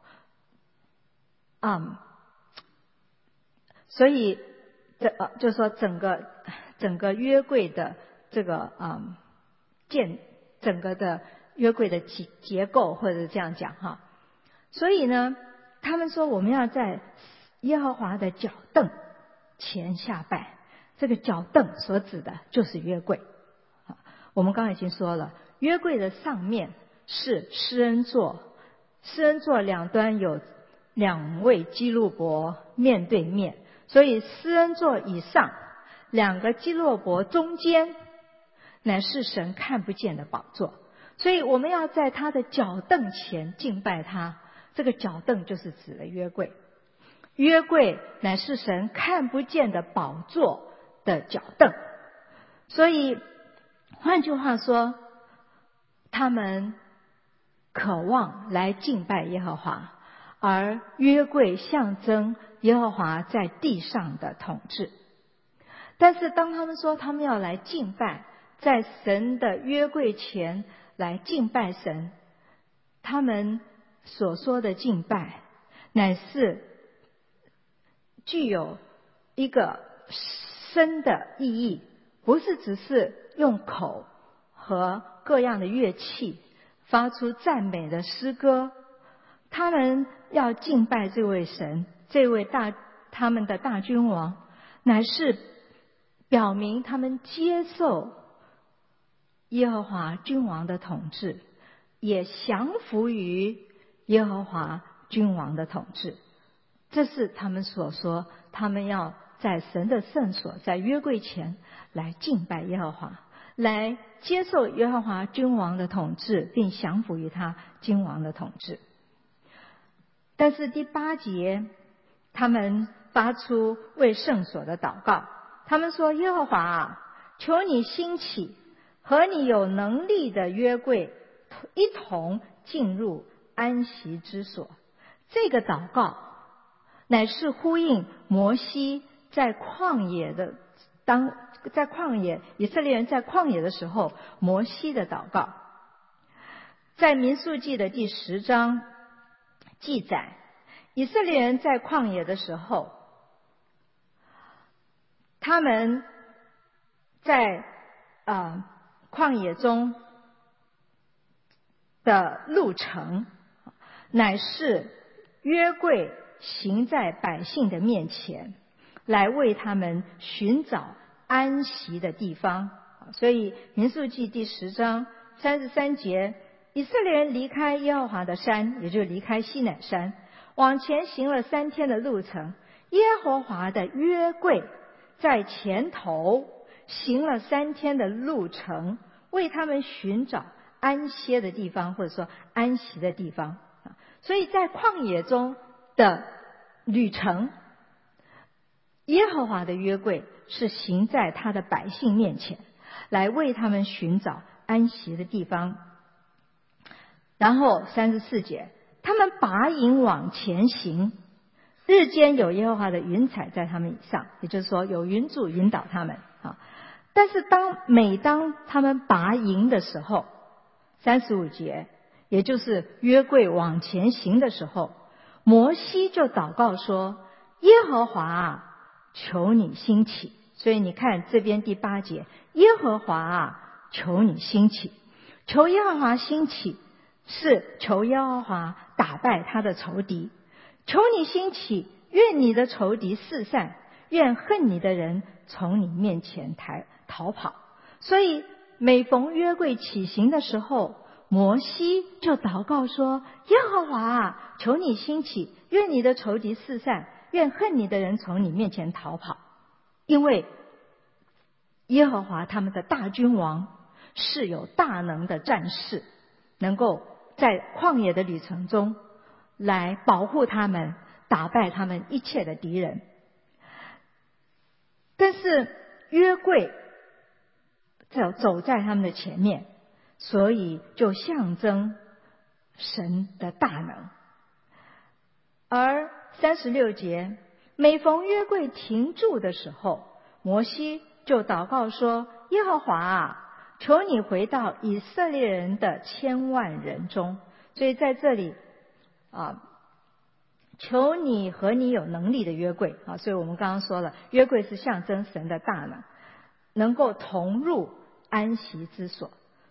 嗯，所以这呃，就是说整个整个约柜的这个嗯建整个的约柜的结结构，或者这样讲哈。所以呢，他们说我们要在耶和华的脚凳前下拜，这个脚凳所指的就是约柜。我们刚才已经说了，约柜的上面是施恩座，施恩座两端有两位基路伯面对面，所以施恩座以上两个基路伯中间乃是神看不见的宝座，所以我们要在他的脚凳前敬拜他。这个脚凳就是指了约柜，约柜乃是神看不见的宝座的脚凳。所以换句话说，他们渴望来敬拜耶和华，而约柜象征耶和华在地上的统治。但是当他们说他们要来敬拜，在神的约柜前来敬拜神，他们所说的敬拜乃是具有一个深的意义，不是只是用口和各样的乐器发出赞美的诗歌。他们要敬拜这位神，这位大他们的大君王，乃是表明他们接受耶和华君王的统治，也降服于耶和华君王的统治。这是他们所说，他们要在神的圣所，在约柜前来敬拜耶和华，来接受耶和华君王的统治，并降服于他君王的统治。但是第八节，他们发出为圣所的祷告，他们说：耶和华啊，求你兴起，和你有能力的约柜一同进入安息之所。这个祷告乃是呼应摩西在旷野的当在旷野以色列人在旷野的时候，摩西的祷告。在民数记的第十章记载，以色列人在旷野的时候，他们在呃旷野中的路程，乃是约柜行在百姓的面前，来为他们寻找安息的地方。所以民数记第十章三十三节，以色列人离开耶和华的山，也就是离开西乃山，往前行了三天的路程，耶和华的约柜在前头行了三天的路程，为他们寻找安歇的地方，或者说安息的地方。所以在旷野中的旅程，耶和华的约柜是行在他的百姓面前，来为他们寻找安息的地方。然后三十四节，他们拔营往前行，日间有耶和华的云彩在他们以上，也就是说有云柱引导他们啊。但是当每当他们拔营的时候，三十五节，也就是约柜往前行的时候，摩西就祷告说：耶和华啊，求你兴起。所以你看这边第八节，耶和华啊，求你兴起。求耶和华兴起，是求耶和华打败他的仇敌。求你兴起，愿你的仇敌四散，愿恨你的人从你面前抬逃跑。所以每逢约柜起行的时候，摩西就祷告说：耶和华啊，求你兴起，愿你的仇敌四散，愿恨你的人从你面前逃跑。因为耶和华他们的大君王是有大能的战士，能够在旷野的旅程中来保护他们，打败他们一切的敌人。但是约柜走走在他们的前面，所以就象征神的大能。而三十六节，每逢约柜停住的时候，摩西就祷告说：耶和华啊，求你回到以色列人的千万人中。所以在这里啊，求你和你有能力的约柜啊，所以我们刚刚说了，约柜是象征神的大能，能够同入安息之所。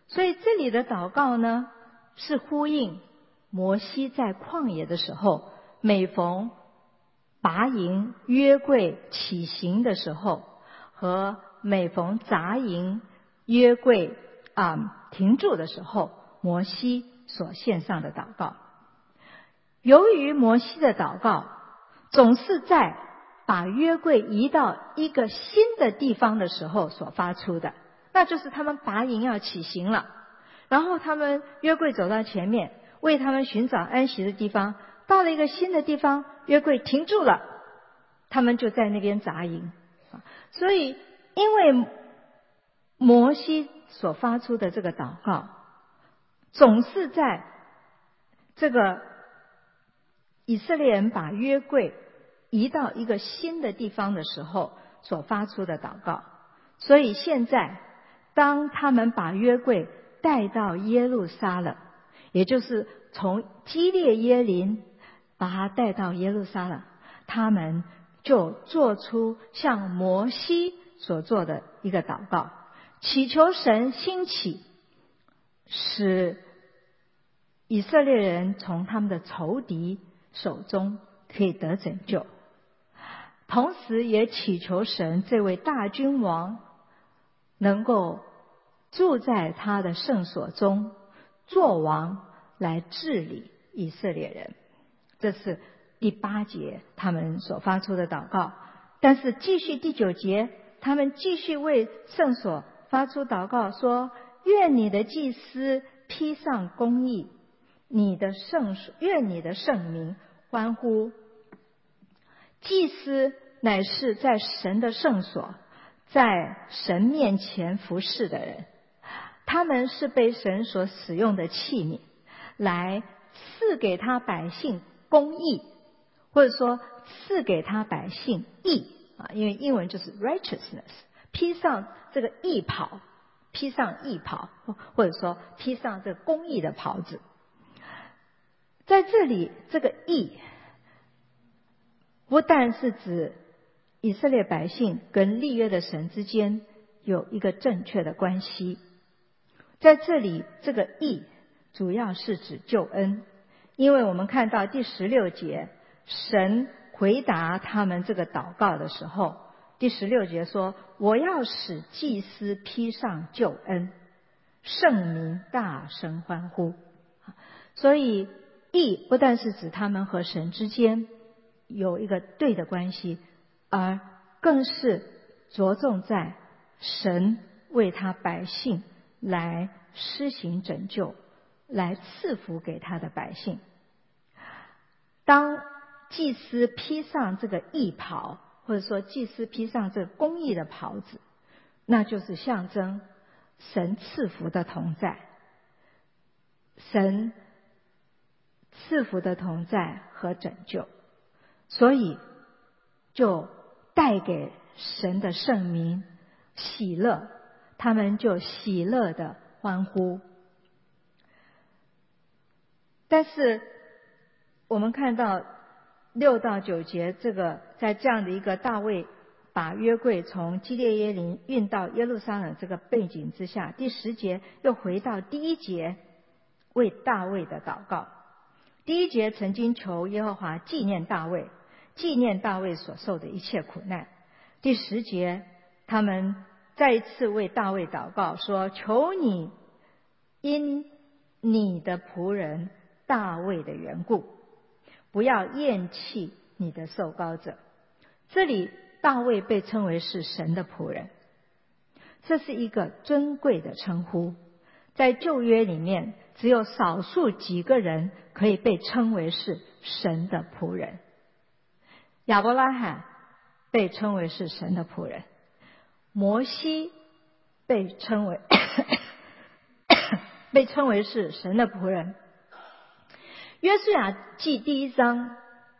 所以这里的祷告呢，是呼应摩西在旷野的时候，每逢拔营约柜起行的时候，和每逢杂营约柜啊停住的时候，摩西所献上的祷告。由于摩西的祷告总是在把约柜移到一个新的地方的时候所发出的，那就是他们拔营要起行了，然后他们约柜走到前面，为他们寻找安息的地方，到了一个新的地方，约柜停住了，他们就在那边扎营。所以因为摩西所发出的这个祷告总是在这个以色列人把约柜移到一个新的地方的时候所发出的祷告，所以现在当他们把约柜带到耶路撒冷，也就是从基列耶琳把它带到耶路撒冷，他们就做出像摩西所做的一个祷告，祈求神兴起，使以色列人从他们的仇敌手中可以得拯救，同时也祈求神这位大君王能够住在他的圣所中，作王来治理以色列人。这是第八节他们所发出的祷告。但是继续第九节，他们继续为圣所发出祷告，说：愿你的祭司披上公义，你的圣愿你的圣名欢呼。祭司乃是在神的圣所，在神面前服侍的人，他们是被神所使用的器皿，来赐给他百姓公义，或者说赐给他百姓义啊，因为英文就是 righteousness， 披上这个义袍，披上义袍，或者说披上这个公义的袍子。在这里，这个义不但是指以色列百姓跟立约的神之间有一个正确的关系，在这里这个义主要是指救恩，因为我们看到第十六节，神回答他们这个祷告的时候，第十六节说：我要使祭司披上救恩，圣民大声欢呼。所以义不但是指他们和神之间有一个对的关系，而更是着重在神为他百姓来施行拯救，来赐福给他的百姓。当祭司披上这个义袍，或者说祭司披上这个公义的袍子，那就是象征神赐福的同在，神赐福的同在和拯救，所以就带给神的圣民喜乐，他们就喜乐的欢呼。但是我们看到六到九节，这个在这样的一个大卫把约柜从基列耶琳运到耶路撒冷这个背景之下，第十节又回到第一节为大卫的祷告。第一节曾经求耶和华纪念大卫，纪念大卫所受的一切苦难。第十节他们再一次为大卫祷告，说：求你因你的仆人大卫的缘故，不要厌弃你的受膏者。这里大卫被称为是神的仆人，这是一个尊贵的称呼。在旧约里面，只有少数几个人可以被称为是神的仆人。亚伯拉罕被称为是神的仆人，摩西被称为被称为是神的仆人。约书亚记第一章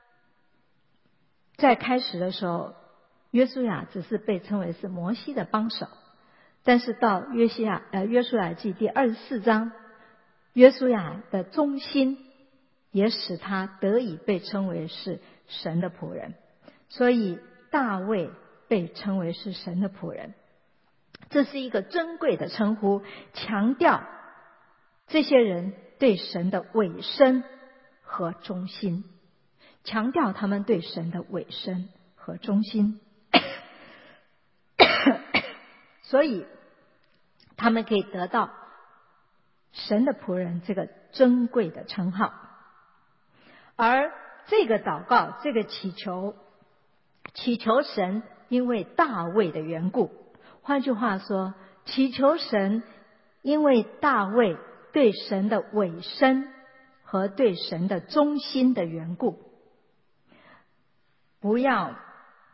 在开始的时候，约书亚只是被称为是摩西的帮手，但是到约西亚呃约书亚记第二十四章，约书亚的忠心也使他得以被称为是神的仆人，所以大卫被称为是神的仆人。 这是一个珍贵的称呼，强调这些人对神的委身和忠心，强调他们对神的委身和忠心所以他们可以得到神的仆人这个珍贵的称号。而这个祷告，这个祈求，祈求神因为大卫的缘故，换句话说，祈求神因为大卫对神的委身和对神的忠心的缘故，不要啊、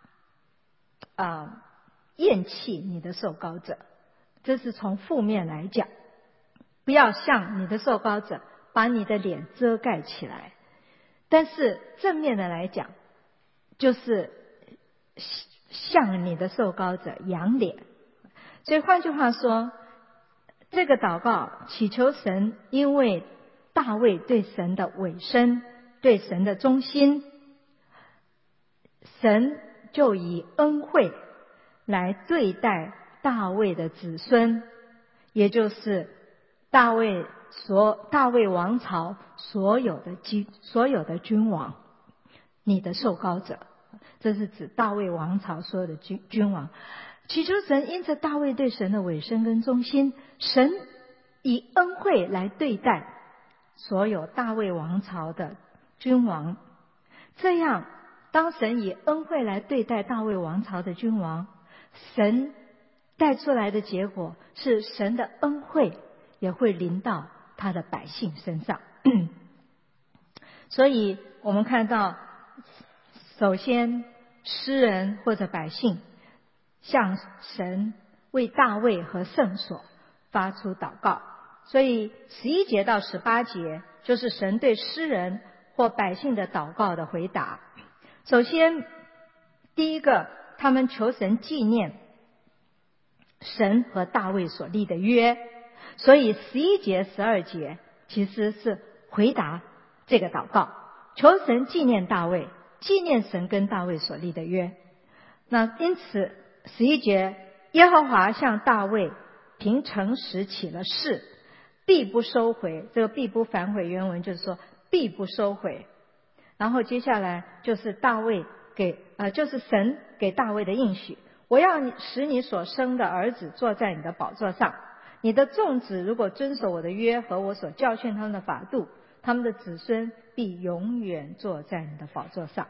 呃、厌弃你的受膏者，这是从负面来讲，不要向你的受膏者把你的脸遮盖起来。但是正面的来讲，就是向你的受膏者扬脸。所以换句话说，这个祷告祈求神因为大卫对神的委身，对神的忠心，神就以恩惠来对待大卫的子孙，也就是大卫所大卫王朝所有的君所有的君王，你的受膏者，这是指大卫王朝所有的君君王。祈求神因着大卫对神的委身跟忠心，神以恩惠来对待所有大卫王朝的君王。这样，当神以恩惠来对待大卫王朝的君王，神带出来的结果是神的恩惠也会临到他的百姓身上所以我们看到，首先诗人或者百姓向神为大卫和圣所发出祷告。所以十一节到十八节就是神对诗人或百姓的祷告的回答。首先第一个，他们求神纪念神和大卫所立的约，所以十一节十二节其实是回答这个祷告，求神纪念大卫，纪念神跟大卫所立的约。那因此十一节，耶和华向大卫凭诚实起了誓，必不收回，这个必不反悔原文就是说必不收回。然后接下来就是大卫给呃，就是神给大卫的应许，我要使你所生的儿子坐在你的宝座上，你的众子如果遵守我的约和我所教训他们的法度，他们的子孙必永远坐在你的宝座上。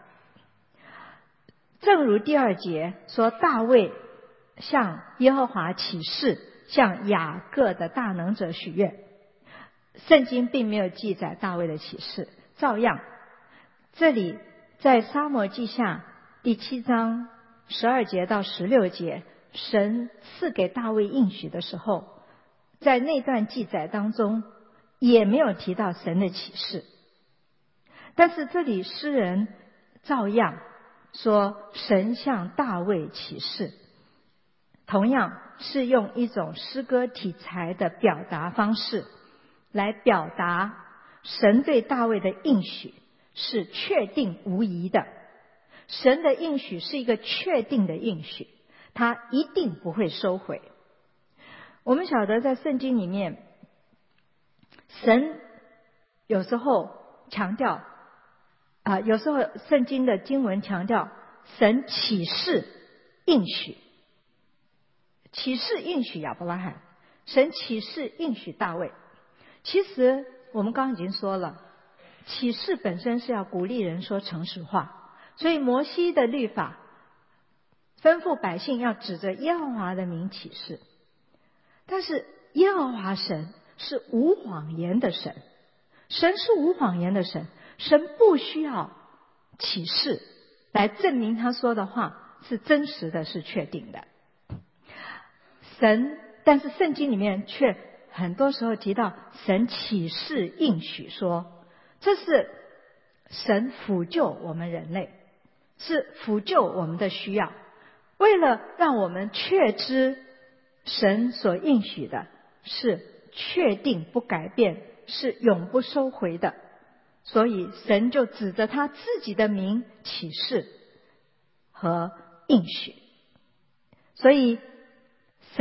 正如第二节说，大卫向耶和华起誓，向雅各的大能者许愿。圣经并没有记载大卫的起誓，照样这里在撒母耳记下第七章十二节到十六节，神赐给大卫应许的时候，在那段记载当中也没有提到神的启示。但是这里诗人照样说神向大卫启示，同样是用一种诗歌题材的表达方式来表达神对大卫的应许是确定无疑的。神的应许是一个确定的应许，他一定不会收回。我们晓得在圣经里面，神有时候强调啊、呃，有时候圣经的经文强调神启示应许，启示应许亚伯拉罕，神启示应许大卫。其实我们刚刚已经说了，启示本身是要鼓励人说诚实话，所以摩西的律法吩咐百姓要指着耶和华的名启示。但是耶和华神是无谎言的神，神是无谎言的神，神不需要启示来证明他说的话是真实的，是确定的。神，但是圣经里面却很多时候提到神启示应许说，这是神抚救我们人类，是抚救我们的需要，为了让我们确知神所应许的是确定不改变，是永不收回的，所以神就指着他自己的名启示和应许。所以神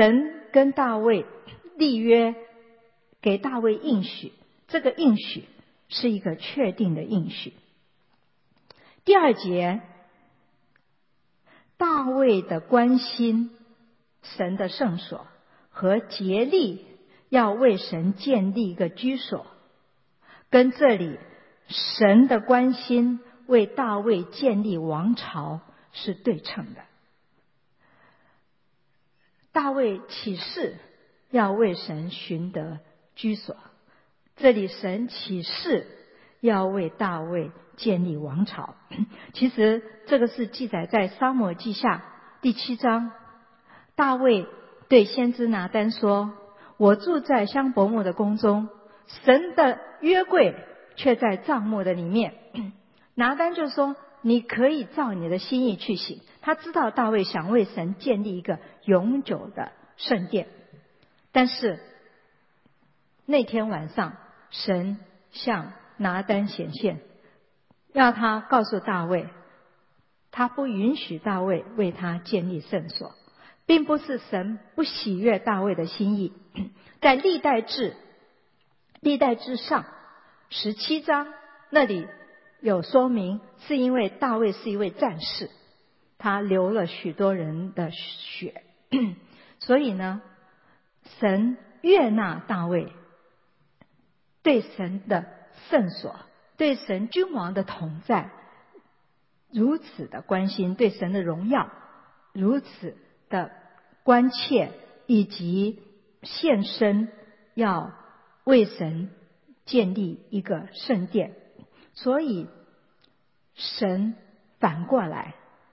跟大卫立约，给大卫应许，这个应许是一个确定的应许。第二节，大卫的关心神的圣所和竭力要为神建立一个居所，跟这里神的关心为大卫建立王朝是对称的。大卫起誓要为神寻得居所，这里神起誓要为大卫建立王朝。其实这个是记载在撒母耳记下第七章，大卫对先知拿单说，我住在香柏木的宫中，神的约柜却在帐幕的里面。拿单就说，你可以照你的心意去行。他知道大卫想为神建立一个永久的圣殿，但是那天晚上神向拿单显现，要他告诉大卫，他不允许大卫为他建立圣所，并不是神不喜悦大卫的心意。在历代志历代志上十七章那里有说明，是因为大卫是一位战士，他流了许多人的血，所以呢，神悦纳大卫对神的圣所，对神君王的同在如此的关心，对神的荣耀如此的关切，以及献身要为神建立一个圣殿。所以神反过来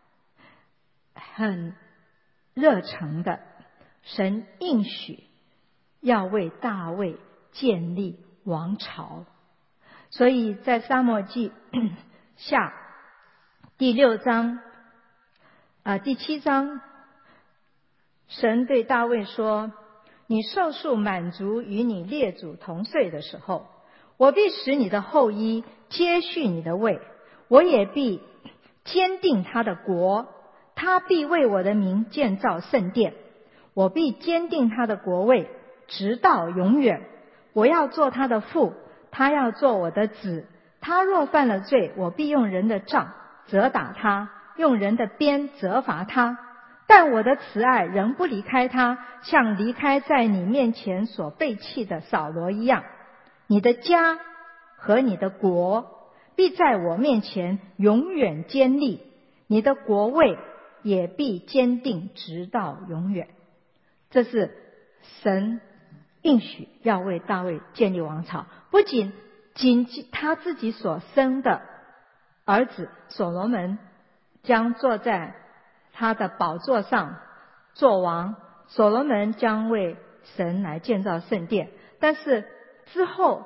很热诚的，神应许要为大卫建立王朝。所以在撒母耳记下第六章啊第七章，神对大卫说，你寿数满足与你列祖同岁的时候，我必使你的后裔接续你的位，我也必坚定他的国，他必为我的名建造圣殿，我必坚定他的国位直到永远。我要做他的父，他要做我的子。他若犯了罪，我必用人的杖责打他，用人的鞭责罚他。但我的慈爱仍不离开他，像离开在你面前所背弃的扫罗一样。你的家和你的国必在我面前永远坚立，你的国位也必坚定直到永远。这是神应许要为大卫建立王朝，不仅仅他自己所生的儿子所罗门将坐在他的宝座上做王，所罗门将为神来建造圣殿，但是之后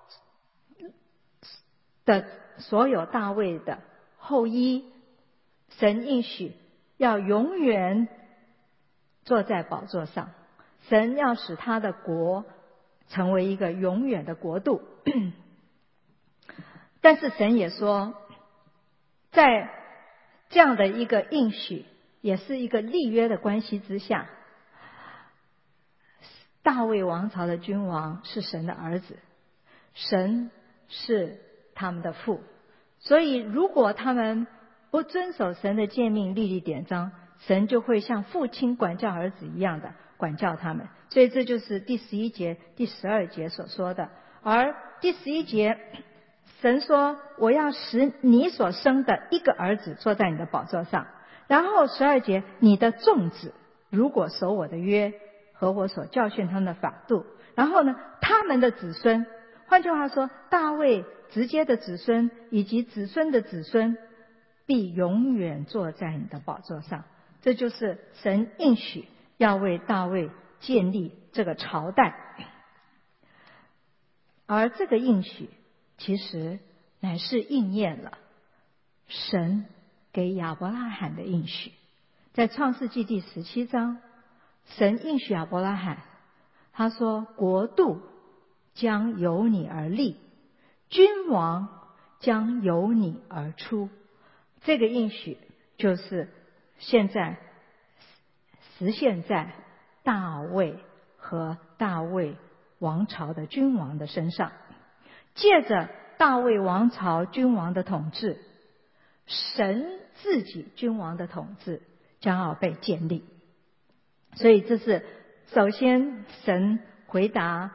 的所有大卫的后裔，神应许要永远坐在宝座上，神要使他的国成为一个永远的国度。但是神也说，在这样的一个应许，也是一个立约的关系之下，大卫王朝的君王是神的儿子，神是他们的父，所以如果他们不遵守神的诫命、律例、典章，神就会像父亲管教儿子一样的管教他们。所以这就是第十一节、第十二节所说的。而第十一节，神说，我要使你所生的一个儿子坐在你的宝座上。然后十二节，你的众子如果守我的约和我所教训他们的法度，然后呢，他们的子孙，换句话说，大卫直接的子孙以及子孙的子孙必永远坐在你的宝座上。这就是神应许要为大卫建立这个朝代。而这个应许其实乃是应验了神给亚伯拉罕的应许。在创世纪第十七章，神应许亚伯拉罕，他说，国度将由你而立，君王将由你而出。这个应许就是现在实现在大卫和大卫王朝的君王的身上。借着大卫王朝君王的统治，神自己君王的统治将要被建立。所以这是首先神回答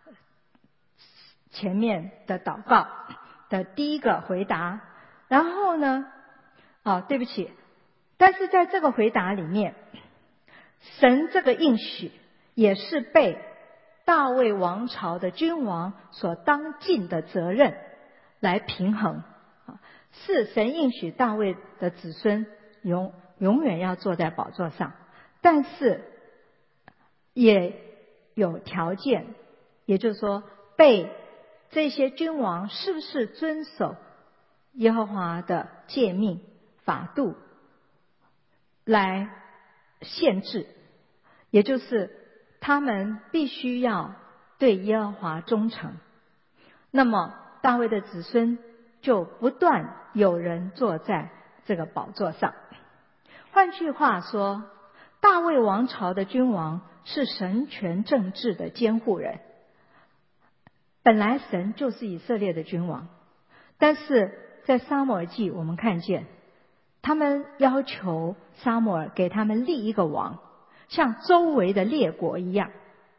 前面的祷告的第一个回答。然后呢，哦，对不起，但是在这个回答里面，神这个应许也是被大卫王朝的君王所当尽的责任来平衡。是神应许大卫的子孙永永远要坐在宝座上，但是也有条件，也就是说被这些君王是不是遵守耶和华的诫命法度来限制，也就是他们必须要对耶和华忠诚。那么大卫的子孙就不断有人坐在这个宝座上。换句话说，大卫王朝的君王是神权政治的监护人。本来神就是以色列的君王，但是在撒母耳记我们看见他们要求撒母耳给他们立一个王，像周围的列国一样。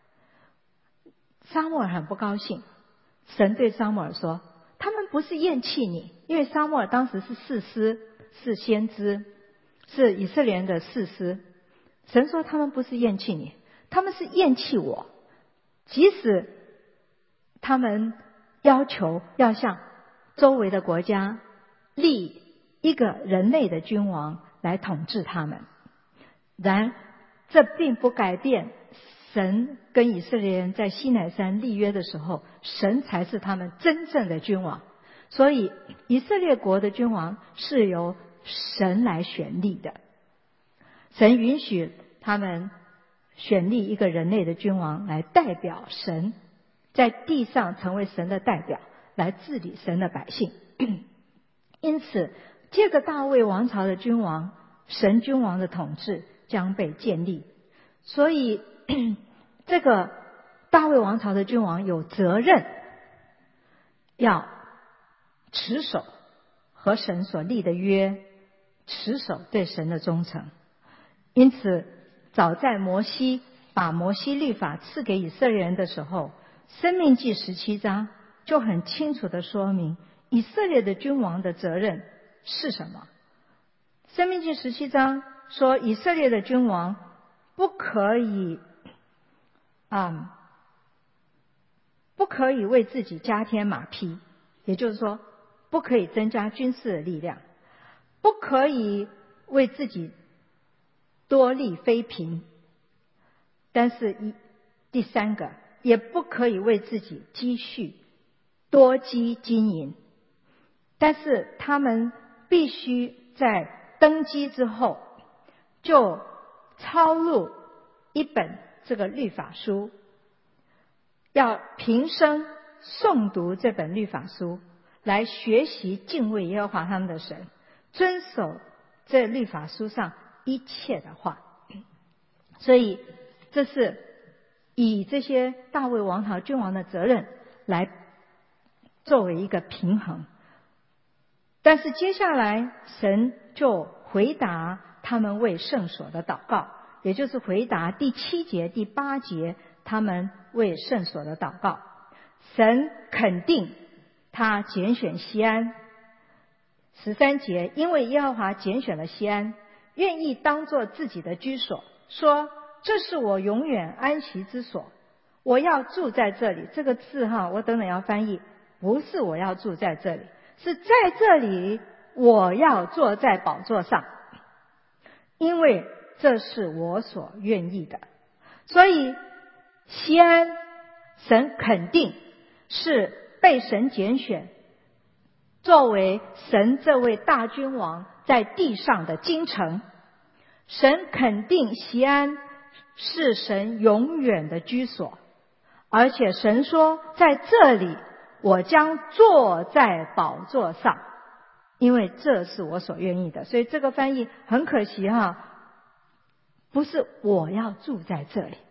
撒母耳很不高兴，神对撒母耳说，他们不是厌弃你，因为撒母耳当时是士师，是先知，是以色列人的士师。神说他们不是厌弃你，他们是厌弃我。即使他们要求要向周围的国家立一个人类的君王来统治他们，然这并不改变神跟以色列人在西乃山立约的时候，神才是他们真正的君王。所以以色列国的君王是由神来选立的，神允许他们选立一个人类的君王来代表神，在地上成为神的代表，来治理神的百姓。因此借着大卫王朝的君王，神君王的统治将被建立。所以这个大卫王朝的君王有责任要持守和神所立的约，持守对神的忠诚。因此早在摩西把摩西律法赐给以色列人的时候，申命记十七章就很清楚地说明以色列的君王的责任是什么。申命记十七章说，以色列的君王不可以嗯，不可以为自己加添马匹，也就是说不可以增加军事的力量，不可以为自己多立妃嫔，但是一第三个，也不可以为自己积蓄多积金银，但是他们必须在登基之后就抄录一本这个律法书，要平生诵读这本律法书，来学习敬畏耶和华他们的神，遵守这律法书上一切的话。所以这是以这些大卫王朝君王的责任来作为一个平衡。但是接下来神就回答他们为圣所的祷告，也就是回答第七节第八节他们为圣所的祷告。神肯定他拣选西安。十三节，因为耶和华拣选了西安，愿意当作自己的居所，说这是我永远安息之所，我要住在这里。这个字哈，我等等要翻译，不是我要住在这里，是在这里我要坐在宝座上，因为这是我所愿意的。所以西安神肯定是被神拣选作为神这位大君王在地上的京城。神肯定西安是神永远的居所，而且神说在这里我将坐在宝座上，因为这是我所愿意的。所以这个翻译很可惜哈，不是我要住在这里，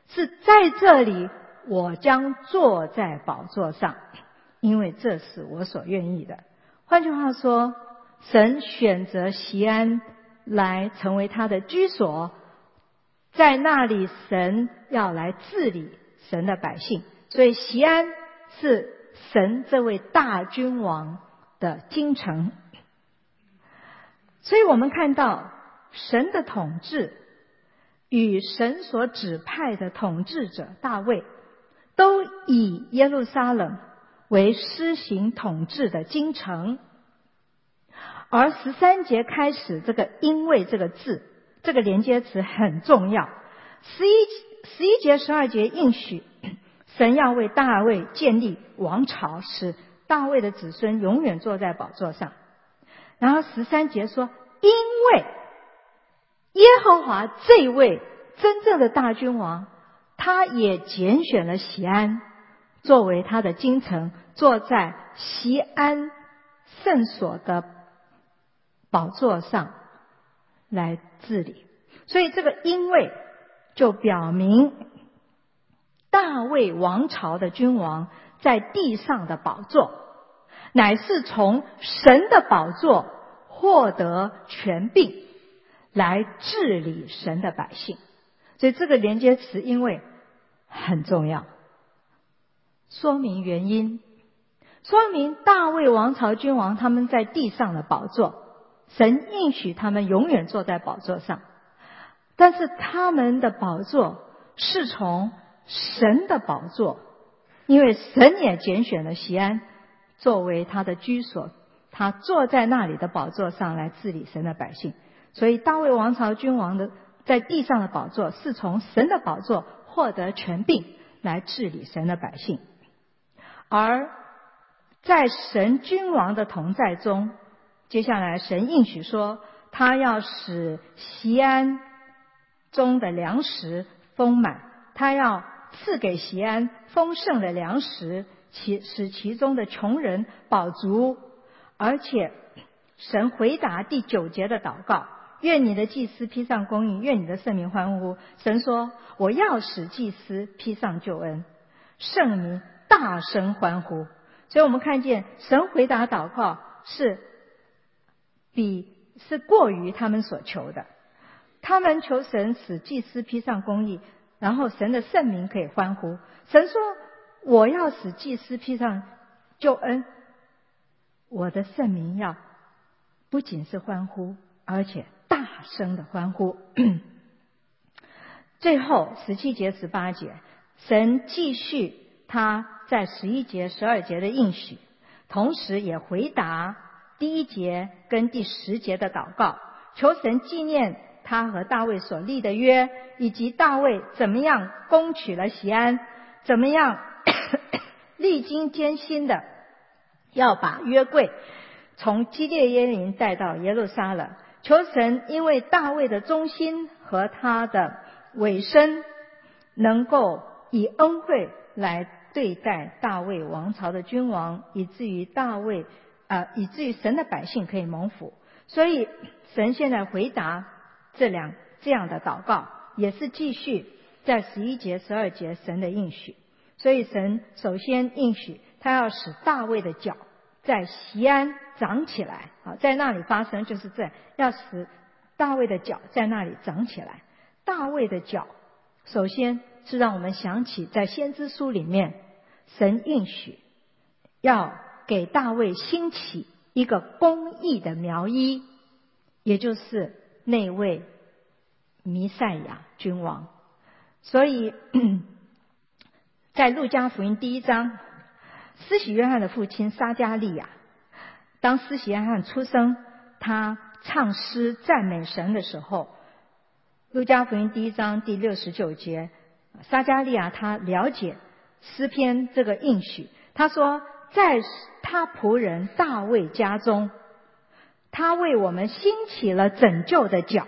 是在这里我将坐在宝座上，因为这是我所愿意的。换句话说，神选择锡安来成为他的居所，在那里神要来治理神的百姓，所以锡安是神这位大君王的京城。所以我们看到神的统治与神所指派的统治者大卫，都以耶路撒冷为施行统治的京城。而十三节开始，这个因为这个字，这个连接词很重要。十一十一节十二节应许神要为大卫建立王朝，使大卫的子孙永远坐在宝座上。然后十三节说，因为耶和华这位真正的大君王，他也拣选了锡安作为他的京城，坐在锡安圣所的宝座上来治理。所以这个因为就表明大卫王朝的君王在地上的宝座乃是从神的宝座获得权柄来治理神的百姓。所以这个连接词因为很重要，说明原因，说明大卫王朝君王他们在地上的宝座，神应许他们永远坐在宝座上，但是他们的宝座是从神的宝座，因为神也拣选了锡安作为他的居所，他坐在那里的宝座上来治理神的百姓。所以大卫王朝君王的在地上的宝座是从神的宝座获得权柄来治理神的百姓。而在神君王的同在中，接下来神应许说，他要使锡安中的粮食丰满，他要赐给锡安丰盛的粮食，其使其中的穷人饱足。而且神回答第九节的祷告，愿你的祭司披上公义，愿你的圣民欢呼。神说，我要使祭司披上救恩，圣民大声欢呼。所以我们看见神回答祷告是比是过于他们所求的。他们求神使祭司披上公义，然后神的圣民可以欢呼。神说，我要使祭司披上救恩，我的圣民要不仅是欢呼，而且大声的欢呼。最后十七节十八节，神继续他在十一节十二节的应许，同时也回答第一节跟第十节的祷告，求神纪念他和大卫所立的约，以及大卫怎么样攻取了锡安，怎么样历经艰辛的要把约柜从基列耶琳带到耶路撒冷。求神因为大卫的忠心和他的委身，能够以恩惠来对待大卫王朝的君王，以至于大卫呃，以至于神的百姓可以蒙福。所以神现在回答这两这样的祷告，也是继续在十一节十二节神的应许。所以神首先应许他要使大卫的脚在锡安长起来，啊，在那里发生，就是这样，要使大卫的脚在那里长起来。大卫的脚首先是让我们想起在先知书里面神应许要给大卫兴起一个公义的苗裔，也就是那位弥赛亚君王。所以在路加福音第一章，施洗约翰的父亲撒迦利亚，当施洗约翰出生，他唱诗赞美神的时候，路加福音第一章第六十九节，撒迦利亚他了解诗篇这个应许，他说，在他仆人大卫家中，他为我们兴起了拯救的脚，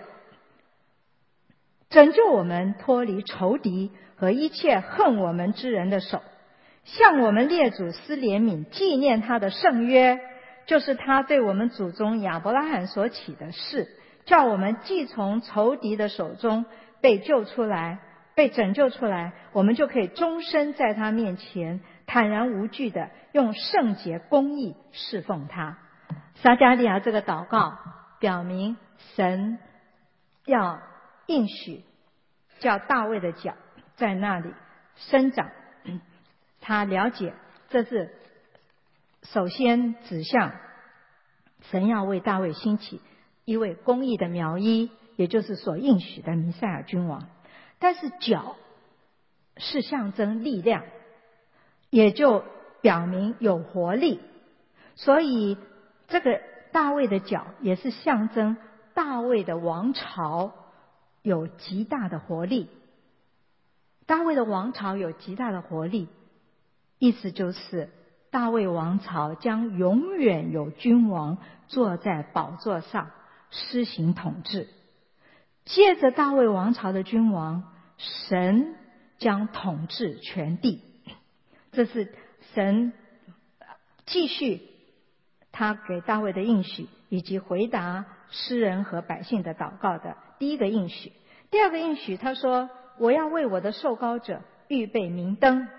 拯救我们脱离仇敌和一切恨我们之人的手，向我们列祖施怜悯，纪念他的圣约，就是他对我们祖宗亚伯拉罕所起的誓，叫我们既从仇敌的手中被救出来， 被拯救出来，我们就可以终身在他面前坦然无惧的用圣洁公义侍奉他。撒迦利亚这个祷告表明神要应许叫大卫的脚在那里生长，他了解这是首先指向神要为大卫兴起一位公义的苗裔，也就是所应许的弥赛亚君王。但是脚是象征力量，也就表明有活力，所以这个大卫的脚也是象征大卫的王朝有极大的活力。大卫的王朝有极大的活力，意思就是大卫王朝将永远有君王坐在宝座上施行统治。借着大卫王朝的君王，神将统治全地。这是神继续他给大卫的应许，以及回答诗人和百姓的祷告的第一个应许。第二个应许，他说我要为我的受膏者预备明灯。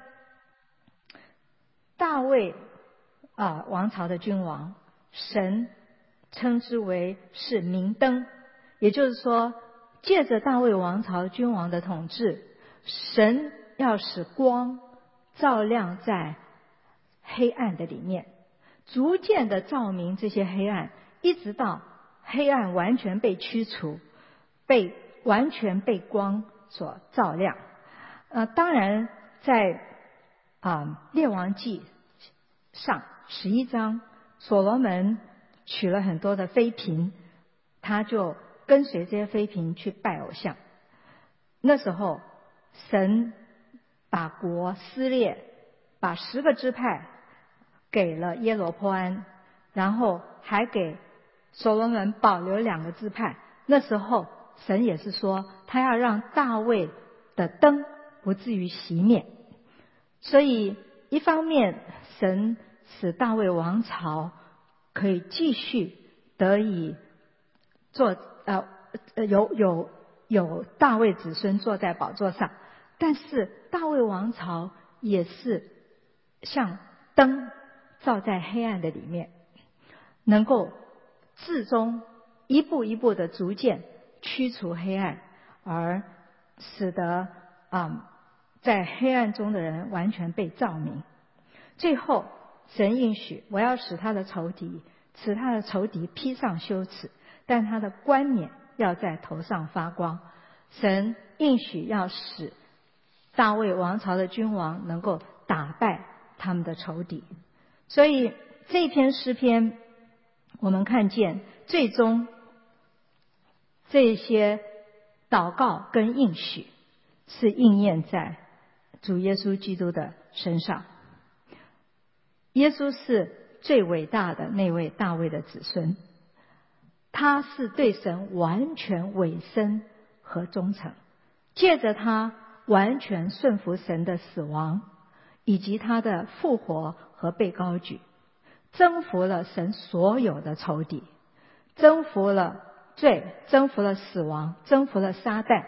大卫啊，王朝的君王，神称之为是明灯，也就是说借着大卫王朝君王的统治，神要使光照亮在黑暗的里面，逐渐的照明这些黑暗，一直到黑暗完全被驱除，被完全被光所照亮。呃，当然在啊列王记上十一章，所罗门娶了很多的妃嫔，他就跟随这些妃嫔去拜偶像。那时候神把国撕裂，把十个支派给了耶罗波安，然后还给所罗门保留两个支派。那时候神也是说他要让大卫的灯不至于熄灭，所以一方面神使大卫王朝可以继续得以做呃有有有大卫子孙坐在宝座上，但是大卫王朝也是像灯照在黑暗的里面，能够至终一步一步的逐渐驱除黑暗，而使得啊、嗯、在黑暗中的人完全被照明。最后神应许，我要使他的仇敌使他的仇敌披上羞耻，但他的冠冕要在头上发光。神应许要使大卫王朝的君王能够打败他们的仇敌。所以这篇诗篇我们看见最终这些祷告跟应许是应验在主耶稣基督的身上。耶稣是最伟大的那位大卫的子孙，他是对神完全委身和忠诚，借着他完全顺服神的死亡，以及他的复活和被高举，征服了神所有的仇敌，征服了罪，征服了死亡，征服了撒旦，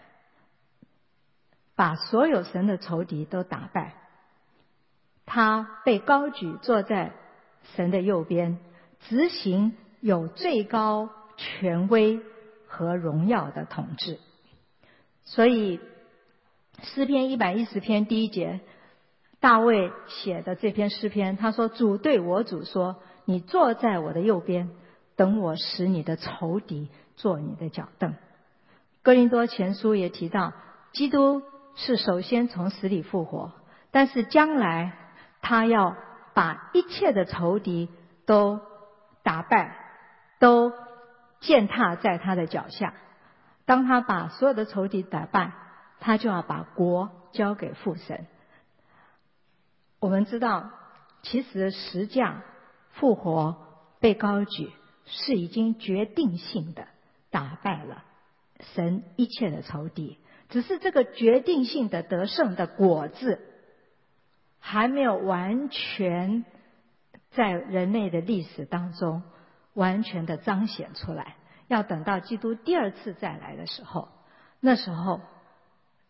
把所有神的仇敌都打败。他被高举坐在神的右边，执行有最高权威和荣耀的统治。所以诗篇一百一十篇第一节，大卫写的这篇诗篇，他说主对我主说，你坐在我的右边，等我使你的仇敌做你的脚凳。哥林多前书也提到，基督是首先从死里复活，但是将来他要把一切的仇敌都打败，都践踏在他的脚下。当他把所有的仇敌打败，他就要把国交给父神。我们知道，其实十架复活被高举是已经决定性的打败了神一切的仇敌，只是这个决定性的得胜的果子还没有完全在人类的历史当中完全的彰显出来，要等到基督第二次再来的时候，那时候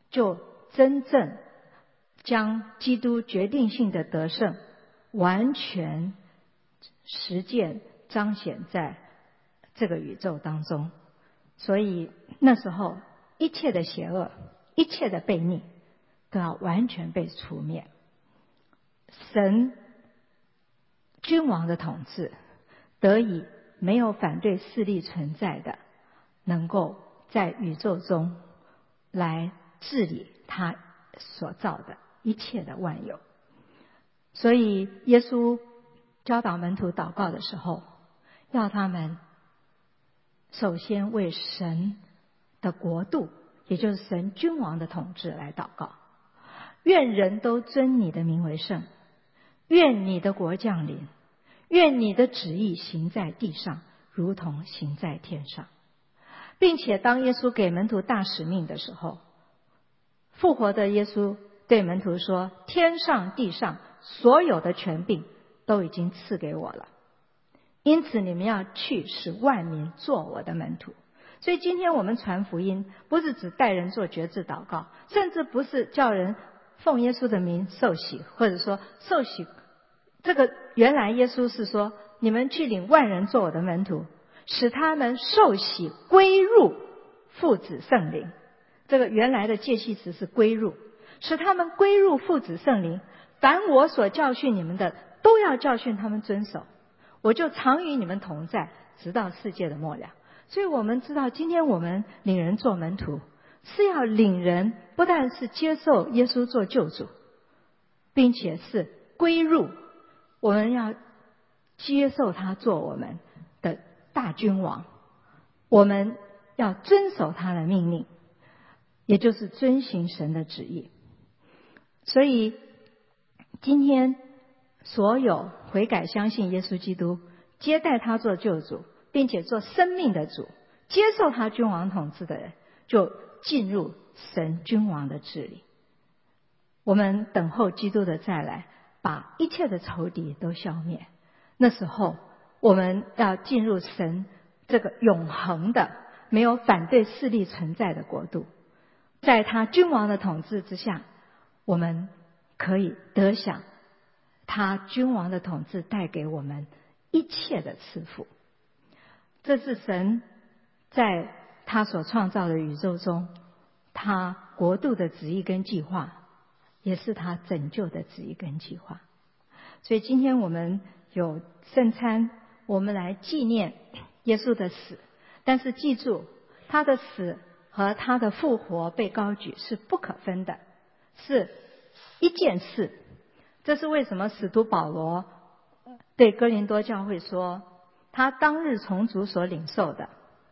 就真正将基督决定性的得胜完全实践彰显在这个宇宙当中。所以那时候一切的邪恶，一切的悖逆都要完全被除灭。神君王的统治得以没有反对势力存在的，能够在宇宙中来治理他所造的一切的万有。所以耶稣教导门徒祷告的时候，要他们首先为神的国度，也就是神君王的统治来祷告。愿人都尊你的名为圣，愿你的国降临，愿你的旨意行在地上，如同行在天上。并且当耶稣给门徒大使命的时候，复活的耶稣对门徒说，天上地上所有的权柄都已经赐给我了，因此你们要去，使万民做我的门徒。所以今天我们传福音，不是只带人做决志祷告，甚至不是叫人奉耶稣的名受洗，或者说受洗，这个原来耶稣是说，你们去领万人做我的门徒，使他们受洗归入父子圣灵。这个原来的介系词是归入，使他们归入父子圣灵。凡我所教训你们的，都要教训他们遵守。我就常与你们同在，直到世界的末了。所以我们知道，今天我们领人做门徒，是要领人不但是接受耶稣做救主，并且是归入，我们要接受他做我们的大君王，我们要遵守他的命令，也就是遵行神的旨意。所以今天所有悔改相信耶稣基督，接待他做救主，并且做生命的主，接受他君王统治的人，就进入神君王的治理。我们等候基督的再来，把一切的仇敌都消灭。那时候我们要进入神这个永恒的没有反对势力存在的国度，在他君王的统治之下，我们可以得享他君王的统治带给我们一切的赐福。这是神在他所创造的宇宙中，他国度的旨意跟计划，也是他拯救的旨意跟计划。所以今天我们有圣餐，我们来纪念耶稣的死，但是记住，他的死和他的复活被高举是不可分的，是一件事。这是为什么使徒保罗对哥林多教会说，他当日从主所领受的，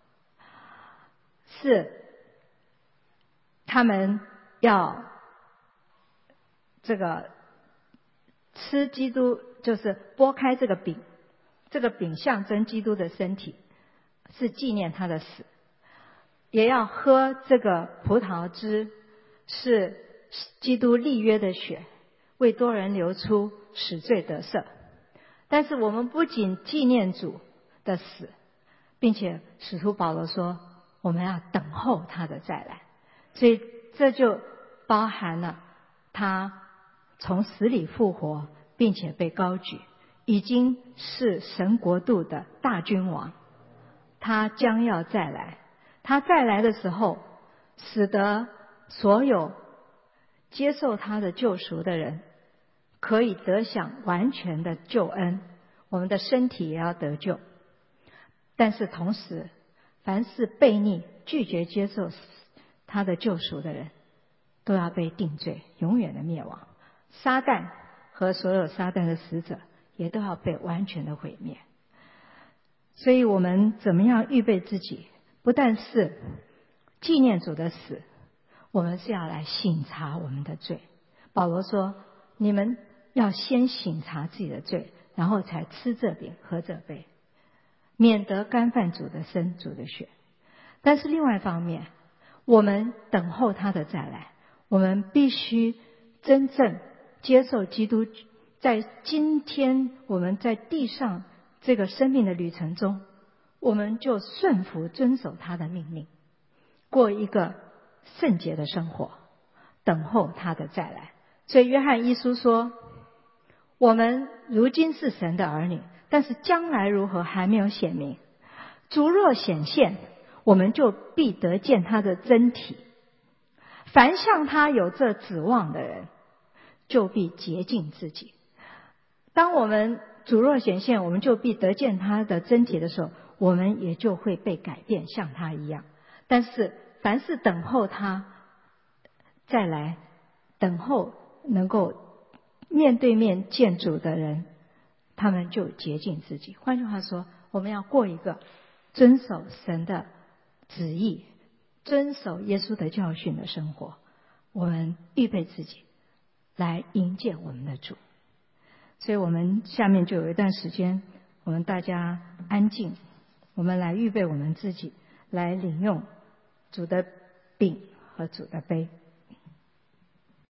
是他们要这个吃基督，就是拨开这个饼，这个饼象征基督的身体，是纪念他的死；也要喝这个葡萄汁，是基督立约的血，为多人流出，使罪得赦。但是我们不仅纪念主的死，并且使徒保罗说，我们要等候他的再来。所以这就包含了他从死里复活，并且被高举，已经是神国度的大君王。他将要再来，他再来的时候，使得所有接受他的救赎的人可以得享完全的救恩，我们的身体也要得救。但是同时，凡是悖逆拒绝接受他的救赎的人，都要被定罪，永远的灭亡。撒旦和所有撒旦的使者也都要被完全的毁灭。所以我们怎么样预备自己？不但是纪念主的死，我们是要来省察我们的罪。保罗说，你们要先省察自己的罪，然后才吃这饼喝这杯，免得干犯主的身主的血。但是另外一方面，我们等候他的再来，我们必须真正接受基督，在今天我们在地上这个生命的旅程中，我们就顺服遵守他的命令，过一个圣洁的生活。 等候他的再来。所以约翰一书说，我们如今是神的儿女，但是将来如何还没有显明。主若显现，我们就必得见他的真体。凡向他有这指望的人，就必洁净自己。当我们主若显现，我们就必得见他的真体的时候，我们也就会被改变，像他一样。但是凡是等候他再来，等候能够面对面见主的人，他们就洁净自己。换句话说，我们要过一个遵守神的旨意、遵守耶稣的教训的生活。我们预备自己来迎接我们的主。所以我们下面就有一段时间，我们大家安静，我们来预备我们自己，来领用主的饼和主的杯。